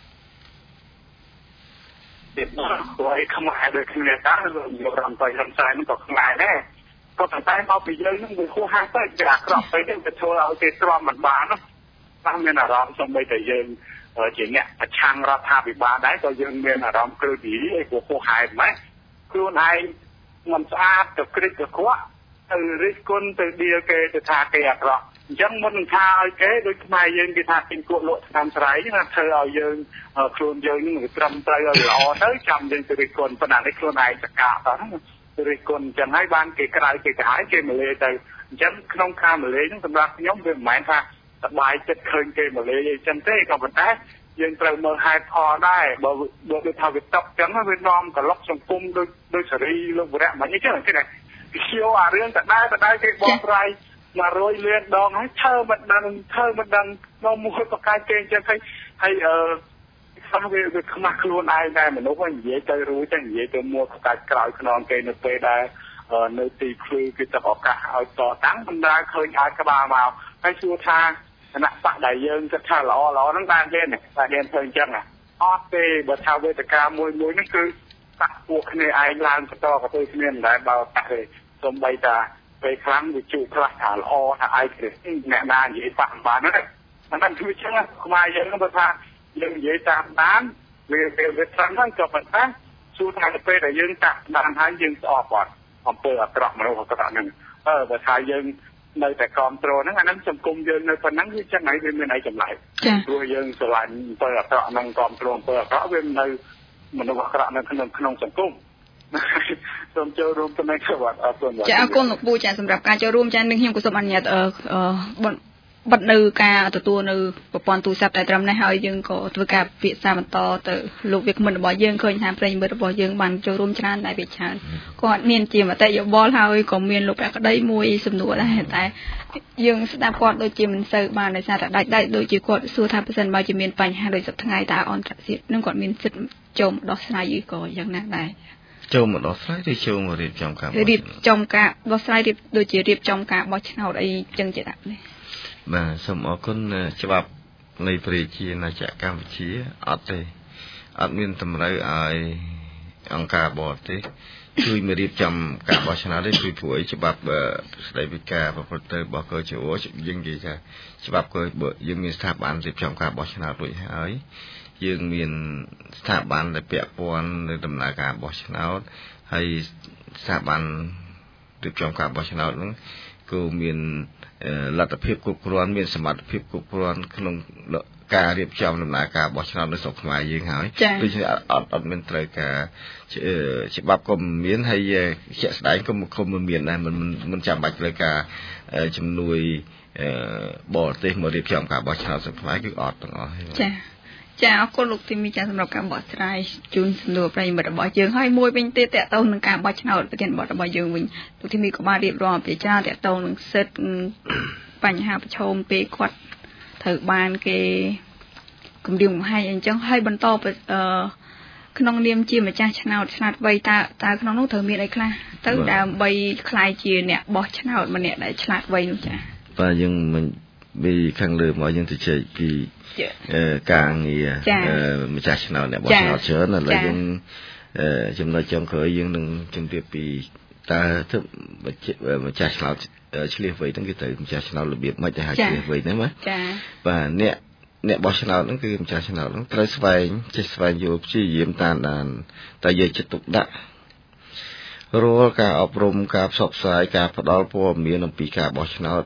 S9: ទៀតព្រោះឯខ្មែរដូចគ្នាតាយករំទៅរំសាយនឹងក៏ខ្មែរដែរក៏តែមកពីយើងនឹងវាហួសហាត់ទៅគេអាក្រក់ទៅទៅធ្វើឲ្យគេទ្រាំមិនបានណាមានអារម្មណ៍សំបីតែយើងជាអ្នកប្រឆាំងរដ្ឋាភិបាលដែរក៏យើងមានអារម្មណ៍គ្រឹះទីអីព្រោះហួសហេតុម៉េចខ្លួនឯងមិនស្អាតទៅក្រិចទៅខ្វក់ទៅរិះគន់ទៅដៀលគេទៅថាគេអាក្រក់អញ្ចឹងមុននឹងថាឲ្យគេដូចខ្មែរយើងគេថាពេញគក់លក់តាមស្រ័យណាធ្វើឲ្យយើងខ្លួនយើងនឹងត្រឹមត្រូវឲ្យល្អទៅចាំយើងទៅរិះគន់ប៉ុន្តែនេះខ្លួនឯងសកាតទៅរិះគន់អញ្ចឹងហើយបានគេក្រៅគេកាយគេមកលេទៅអញ្ចឹងក្នុងការមកលេហ្នឹងសម្រាប់ខ្ញុំវាមិនមែនថាសប្បាយចិត្តឃើញគេមកលេអីចឹងទេក៏ប៉ុន្តែយើងត្រូវមើលហេតុផលដែរបើដូចថាវាតប់ចឹងវានាំក្លុកសង្គមដូចសេរីលោកវរៈមិនអីចឹងទេខ្ជិលអារឿងតដែលគេបោះស្រាយ100លានដងហើយធ្វើមិនដឹងមកមួយប្រកាសគេអញ្ចឹងហើយខ្លះវាខ្មាស់ខ្លួនឯងដែរមនុស្សនិយាយទៅរួចចឹងនិយាយទៅមួប្រកាសក្រោយខ្នងគេនៅពេលដែលនៅទីភ្លឺគេទៅឱកាសឲ្យតតាំងមិនដែលឃើញអាចក្បាលមកហើយសួរថាគណៈបកដែលយើងគិតថាល្អហ្នឹងបានទេតែហ៊ានធ្វើអញ្ចឹងអត់ទេបើថាវេទិកាមួយហ្នឹងគឺតាក់ពួកគ្នាឯងឡើងបន្តក៏ទៅគ្នាមិនដែលបើតាក់ទេសូម្បីតាពេលខ្លាំងវាជួខ្លះថាល្អថាឯងអ្នកណានិយាយប៉ះបានហ្នឹងហ្នឹងគឺចឹងខ្មែរយើងបើថាយើងនិយាយតាមដានវាត្រឹមហ្នឹងក៏ប៉ុន្តែសួរថាពេលដែលយើងតាក់បានហើយយើងស្អប់អត់អំពើអាក្រក់មនុស្សអាក្រក់ហ្នឹងបើថាយើងនៅតែគ្រប់គ្រងហ្នឹងអាហ្នឹងសង្គមយើងនៅប៉ុណ្ណឹងគឺចឹងហើយវាមានអីចម្លែកព្រោះយើងស្រឡាញ់អំពើអាក្រក់ហ្នឹងគ្រប់គ្រងអំពើអាក្រក់វានៅមនុស្សអាក្រក់នៅក្នុងសង្គមសូមចូលរួមចំណែកគាត់អរគុណចាអរគុណលោកពូចាសម្រាប់ការចូលរួមចានឹងខ្ញុំក៏សូមអនុញ្ញាតបិទនៅការទទួលនៅប្រព័ន្ធទូរស័ព្ទតែត្រឹមនេះហើយយើងក៏ធ្វើការពិភាក្សាបន្តទៅលោកវាគ្មិនរបស់យើងឃើញថាប្រិយមិត្តរបស់យើងបានចូលរួមច្រើនតែវាច្រើនគាត់មានជាមតិយោបល់ហើយក៏មានលោកប្រក្តីមួយសំណួរដែរតែយើងស្ដាប់គាត់ដូចជាមិនសូវបានដោយសារតែដាច់ដូចជាគាត់សួរថាប្រសិនបើជាមានបញ្ហាដូចសប្តាហ៍ថ្ងៃតើអន្តរជាតិនឹងគាត់មានសិទ្ធិចូលមកដោះស្រាយឬក៏យ៉ាងណាដែរចូលមកដោះស្រាយឬចូលមករៀបចំការបោះស្រាយដូចជារៀបចំការបោះឆ្នោតអីចឹងជាដាក់នេះបាទសូមអរគុណច្បាប់នៃប្រជាណាចក្រកម្ពុជាអត់ទេអត់មានតម្រូវឲ្យអង្គការបរទេសជួយមករៀបចំការបោះឆ្នោតទេពីព្រោះច្បាប់ស្តីពីការប្រព្រឹត្តទៅរបស់កោជវយើងនិយាយថាច្បាប់ក៏យើងមានស្ថាប័នរៀបចំការបោះឆ្នោតរួចហើយយើងមានស្ថាប័នដែលពាក់ព័ន្ធនៅដំណើរការបោះឆ្នោតហើយស្ថាប័នរៀបចំការបោះឆ្នោតហ្នឹងក៏មានលទ្ធភាពគ្រប់គ្រាន់មានសមត្ថភាពគ្រប់គ្រាន់ក្នុងការរៀបចំដំណើរការបោះឆ្នោតនៅស្រុកខ្មែរយើងហើយដូច្នេះអត់មានត្រូវការច្បាប់ក៏មានហើយជាក់ស្ដែងក៏មិនមានដែរមិនចាំបាច់ត្រូវការជំនួយបរទេសមករៀបចំការបោះឆ្នោតស្រុកខ្មែរគឺអត់ទាំងអស់ចាអរគុណលោកទីមីចាសម្រាប់ការបកស្រាយជូនសំណួរប្រិយមិត្តរបស់យើងហើយមួយវិញទៀតតកតងនឹងការបោះឆ្នោតប្រធានបទរបស់យើងវិញលោកទីមីក៏បានរៀបរាប់ពីច្រើនតកតងនឹងសិទ្ធិបញ្ហាប្រឈមពេលគាត់ត្រូវបានគេគម្រាមកំហែងអញ្ចឹងហើយបន្តក្នុងនាមជាម្ចាស់ឆ្នោតឆ្លាតវៃតើក្នុងនោះត្រូវមានអីខ្លះទៅដើម្បីខ្លាយជាអ្នកបោះឆ្នោតម្នាក់ដែលឆ្លាតវៃនោះចាបាទយើងមិនពីខាងលើមកយើងទៅជែកពីការងារម្ចាស់ឆ្នោតអ្នកបោះឆ្នោតច្រើនឥឡូវយើងចំណុចចុងក្រោយយើងនឹងជម្រាបពីតើធ្វើម្ចាស់ឆ្នោតឆ្លៀសវៃហ្នឹងគឺត្រូវម្ចាស់ឆ្នោតរបៀបម៉េចទៅហៅឆ្លៀសវៃហ្នឹងណាចាបាទអ្នកបោះឆ្នោតហ្នឹងគឺម្ចាស់ឆ្នោតហ្នឹងត្រូវស្វែងយល់ព្យាយាមតាមដានតែយកចិត្តទុកដាក់រាល់ការអប់រំការផ្សព្វផ្សាយការផ្ដល់ព័ត៌មានអំពីការបោះឆ្នោត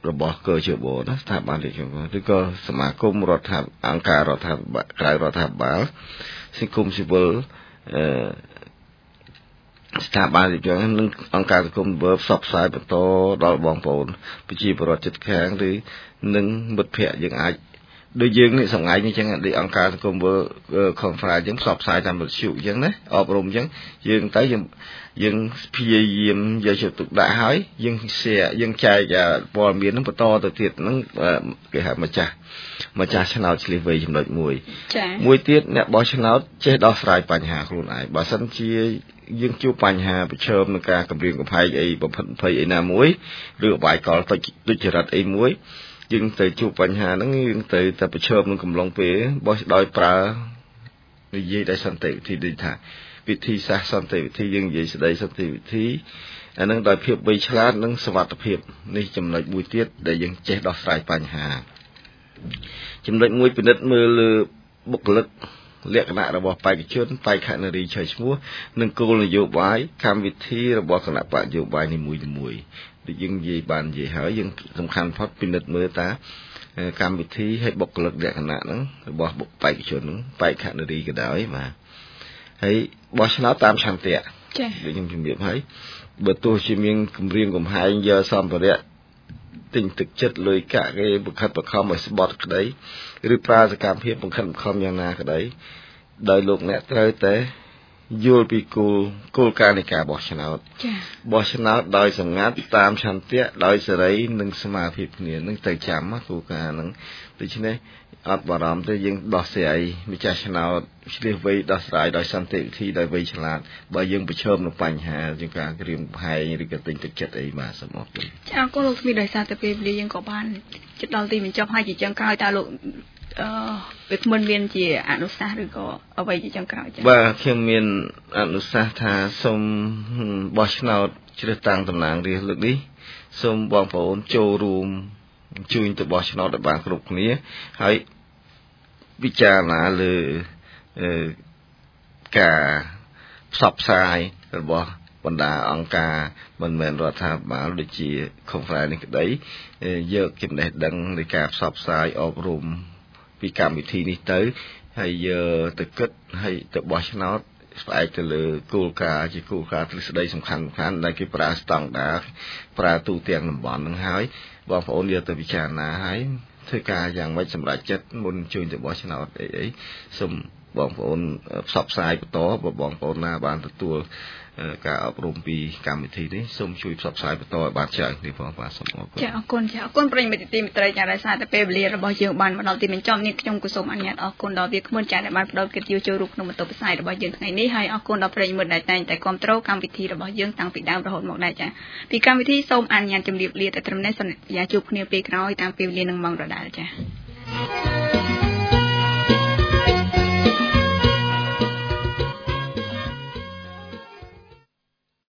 S2: របស់កជបណាស្ថាប័នរាជការឬក៏សមាគមរដ្ឋាភិបាលអង្គការរដ្ឋាភិបាលក្រៅរដ្ឋាភិបាលសង្គមស៊ីវិលស្ថាប័នរាជការនិងអង្គការសង្គមស៊ីវិលផ្សព្វផ្សាយបន្តដល់បងប្អូនប្រជាពលរដ្ឋជិតខាងឬនិងមិត្តភ័ក្តិយើងអាចដូចយើងនេះសង្ថ្ងៃនេះចឹងដូចអង្គការសង្គមស៊ីវិល conference ចឹងផ្សព្វផ្សាយតាមវិទ្យុចឹងណាអប់រំចឹងយើងទៅយើងព្យាយាមយកចិត្តទុកដាក់ហើយយើង share យើងចែកព័ត៌មាននឹងបន្តទៅទៀតហ្នឹងគេហៅម្ចាស់ឆ្នោតឆ្លៀសវៃចំណុចមួយចា៎មួយទៀតអ្នកបោះឆ្នោតចេះដោះស្រាយបញ្ហាខ្លួនឯងបើសិនជាយើងជួបបញ្ហាប្រឈមនឹងការគម្រាមកំហែងអីបំផិតភ័យអីណាមួយឬអបាយកលទុច្ចរិតអីមួយយើងទៅជួបបញ្ហាហ្នឹងយើងទៅតែប្រឈមនឹងកំឡុងពេលបោះដោយប្រើនិយាយដោយសន្តិវិធីដូចថាវិធីសាស្ត្រសន្តិវិធីយើងនិយាយស្ដីសន្តិវិធីអានឹងដោយភាពវៃឆ្លាតនិងសុវត្ថិភាពនេះចំណុចមួយទៀតដែលយើងចេះដោះស្រាយបញ្ហាចំណុចមួយពិនិត្យមើលលើបុគ្គលិកលក្ខណៈរបស់បេក្ខជនបេក្ខនារីឆេះឈ្មោះនិងគោលនយោបាយកម្មវិធីរបស់គណៈបកនយោបាយនីមួយៗដូចយើងនិយាយបាននិយាយហើយយើងសំខាន់ផុតពិនិត្យមើលតាកម្មវិធីឲ្យបុគ្គលិកលក្ខណៈហ្នឹងរបស់បេក្ខជនហ្នឹងបេក្ខនារីក៏ដោយបាទហើយបោះឆ្នោតតាមឆន្ទៈចា៎ដូចខ្ញុំជំរាបហើយបើទោះជាមានគម្រាមកំហែងយកសម្ភារៈទិញទឹកចិត្តលុយកាក់គេបង្ខិតបង្ខំឲ្យស្បត់ក្តីឬប្រើសកម្មភាពបង្ខិតបង្ខំយ៉ាងណាក្តីដោយលោកអ្នកត្រូវតែយល់ពីគោលការណ៍នៃការបោះឆ្នោតចា៎បោះឆ្នោតដោយសម្ងាត់តាមឆន្ទៈដោយសេរីនិងសមាភិបគ្នានឹងទៅចាំគោលការណ៍ហ្នឹងដូច្នេះអត់បារម្ភទេយើងដោះស្រាយម្ចាស់ឆ្នោតឆ្លៀសវៃដោះស្រាយដោយសន្តិវិធីដោយវៃឆ្លាតបើយើងប្រឈមនឹងបញ្ហាជាការក្រៀមផែងឬក៏ទិញទឹកចិត្តអីបាទសូមអរគុណ
S1: ចាអរគុណលោកស្មីដោយសារតែពេលវេលាយើងក៏បានជិតដល់ទីបញ្ចប់ហើយជាចុងក្រោយតើលោកវាគ្មិនមានជាអនុសាសន៍ឬក៏អ្វីជាចុងក្រោយចា៎
S2: បាទខ្ញុំមានអនុសាសន៍ថាសូមបោះឆ្នោតជ្រើសតាំងតំណាងរាស្ត្រលើកនេះសូមបងប្អូនចូលរួមជួយទៅបោះឆ្នោតឲ្យបានគ្រប់គ្នាហើយពិចារណាលើការផ្សព្វផ្សាយរបស់បណ្ដាអង្គការមិនមែនរដ្ឋាភិបាលដូចជា conference នេះក្តីយកចំណេះដឹងនៃការផ្សព្វផ្សាយអប់រំពីកម្មវិធីនេះទៅហើយយកទៅគិតហើយទៅបោះឆ្នោតផ្អែកទៅលើគោលការណ៍ជាគោលការណ៍ទ្រឹស្ដីសំខាន់ៗដែលគេប្រើស្តង់ដារប្រើទូទាំងតំបន់នឹងហើយបងប្អូនយកទៅពិចារណាហើយធ្វើការយ៉ាងម៉េចសម្រាប់ចិត្តមុនជួយទៅបោះឆ្នោតអីសូមបងប្អូនផ្សព្វផ្សាយបន្តបើបងប្អូនណាបានទទួលការអប់រំពីកម្មវិធីនេះសូមជួយផ្សព្វផ្សាយបន្តឲ្យបានច្រើននេះផងបាទសូមអរគុណ
S1: ចាអរគុណប្រិយមិត្តទីមិត្តរីចាដោយសារតែពេលវេលារបស់យើងបានមកដល់ទីបញ្ចប់នេះខ្ញុំក៏សូមអនុញ្ញាតអរគុណដល់វាគ្មិនចាដែលបានផ្ដល់កិត្តិយសចូលរួមក្នុងបន្ទប់ផ្សាយរបស់យើងថ្ងៃនេះហើយអរគុណដល់ប្រិយមិត្តដែលតែងតែគាំទ្រកម្មវិធីរបស់យើងតាំងពីដើមរហូតមកដែរចាពីកម្មវិធីសូមអនុញ្ញាតជម្រាបលាតែត្រឹមនេះសន្យាជួបគ្នាពេលក្រោយតាមពេលវេលានឹងម៉ោងដដែលចា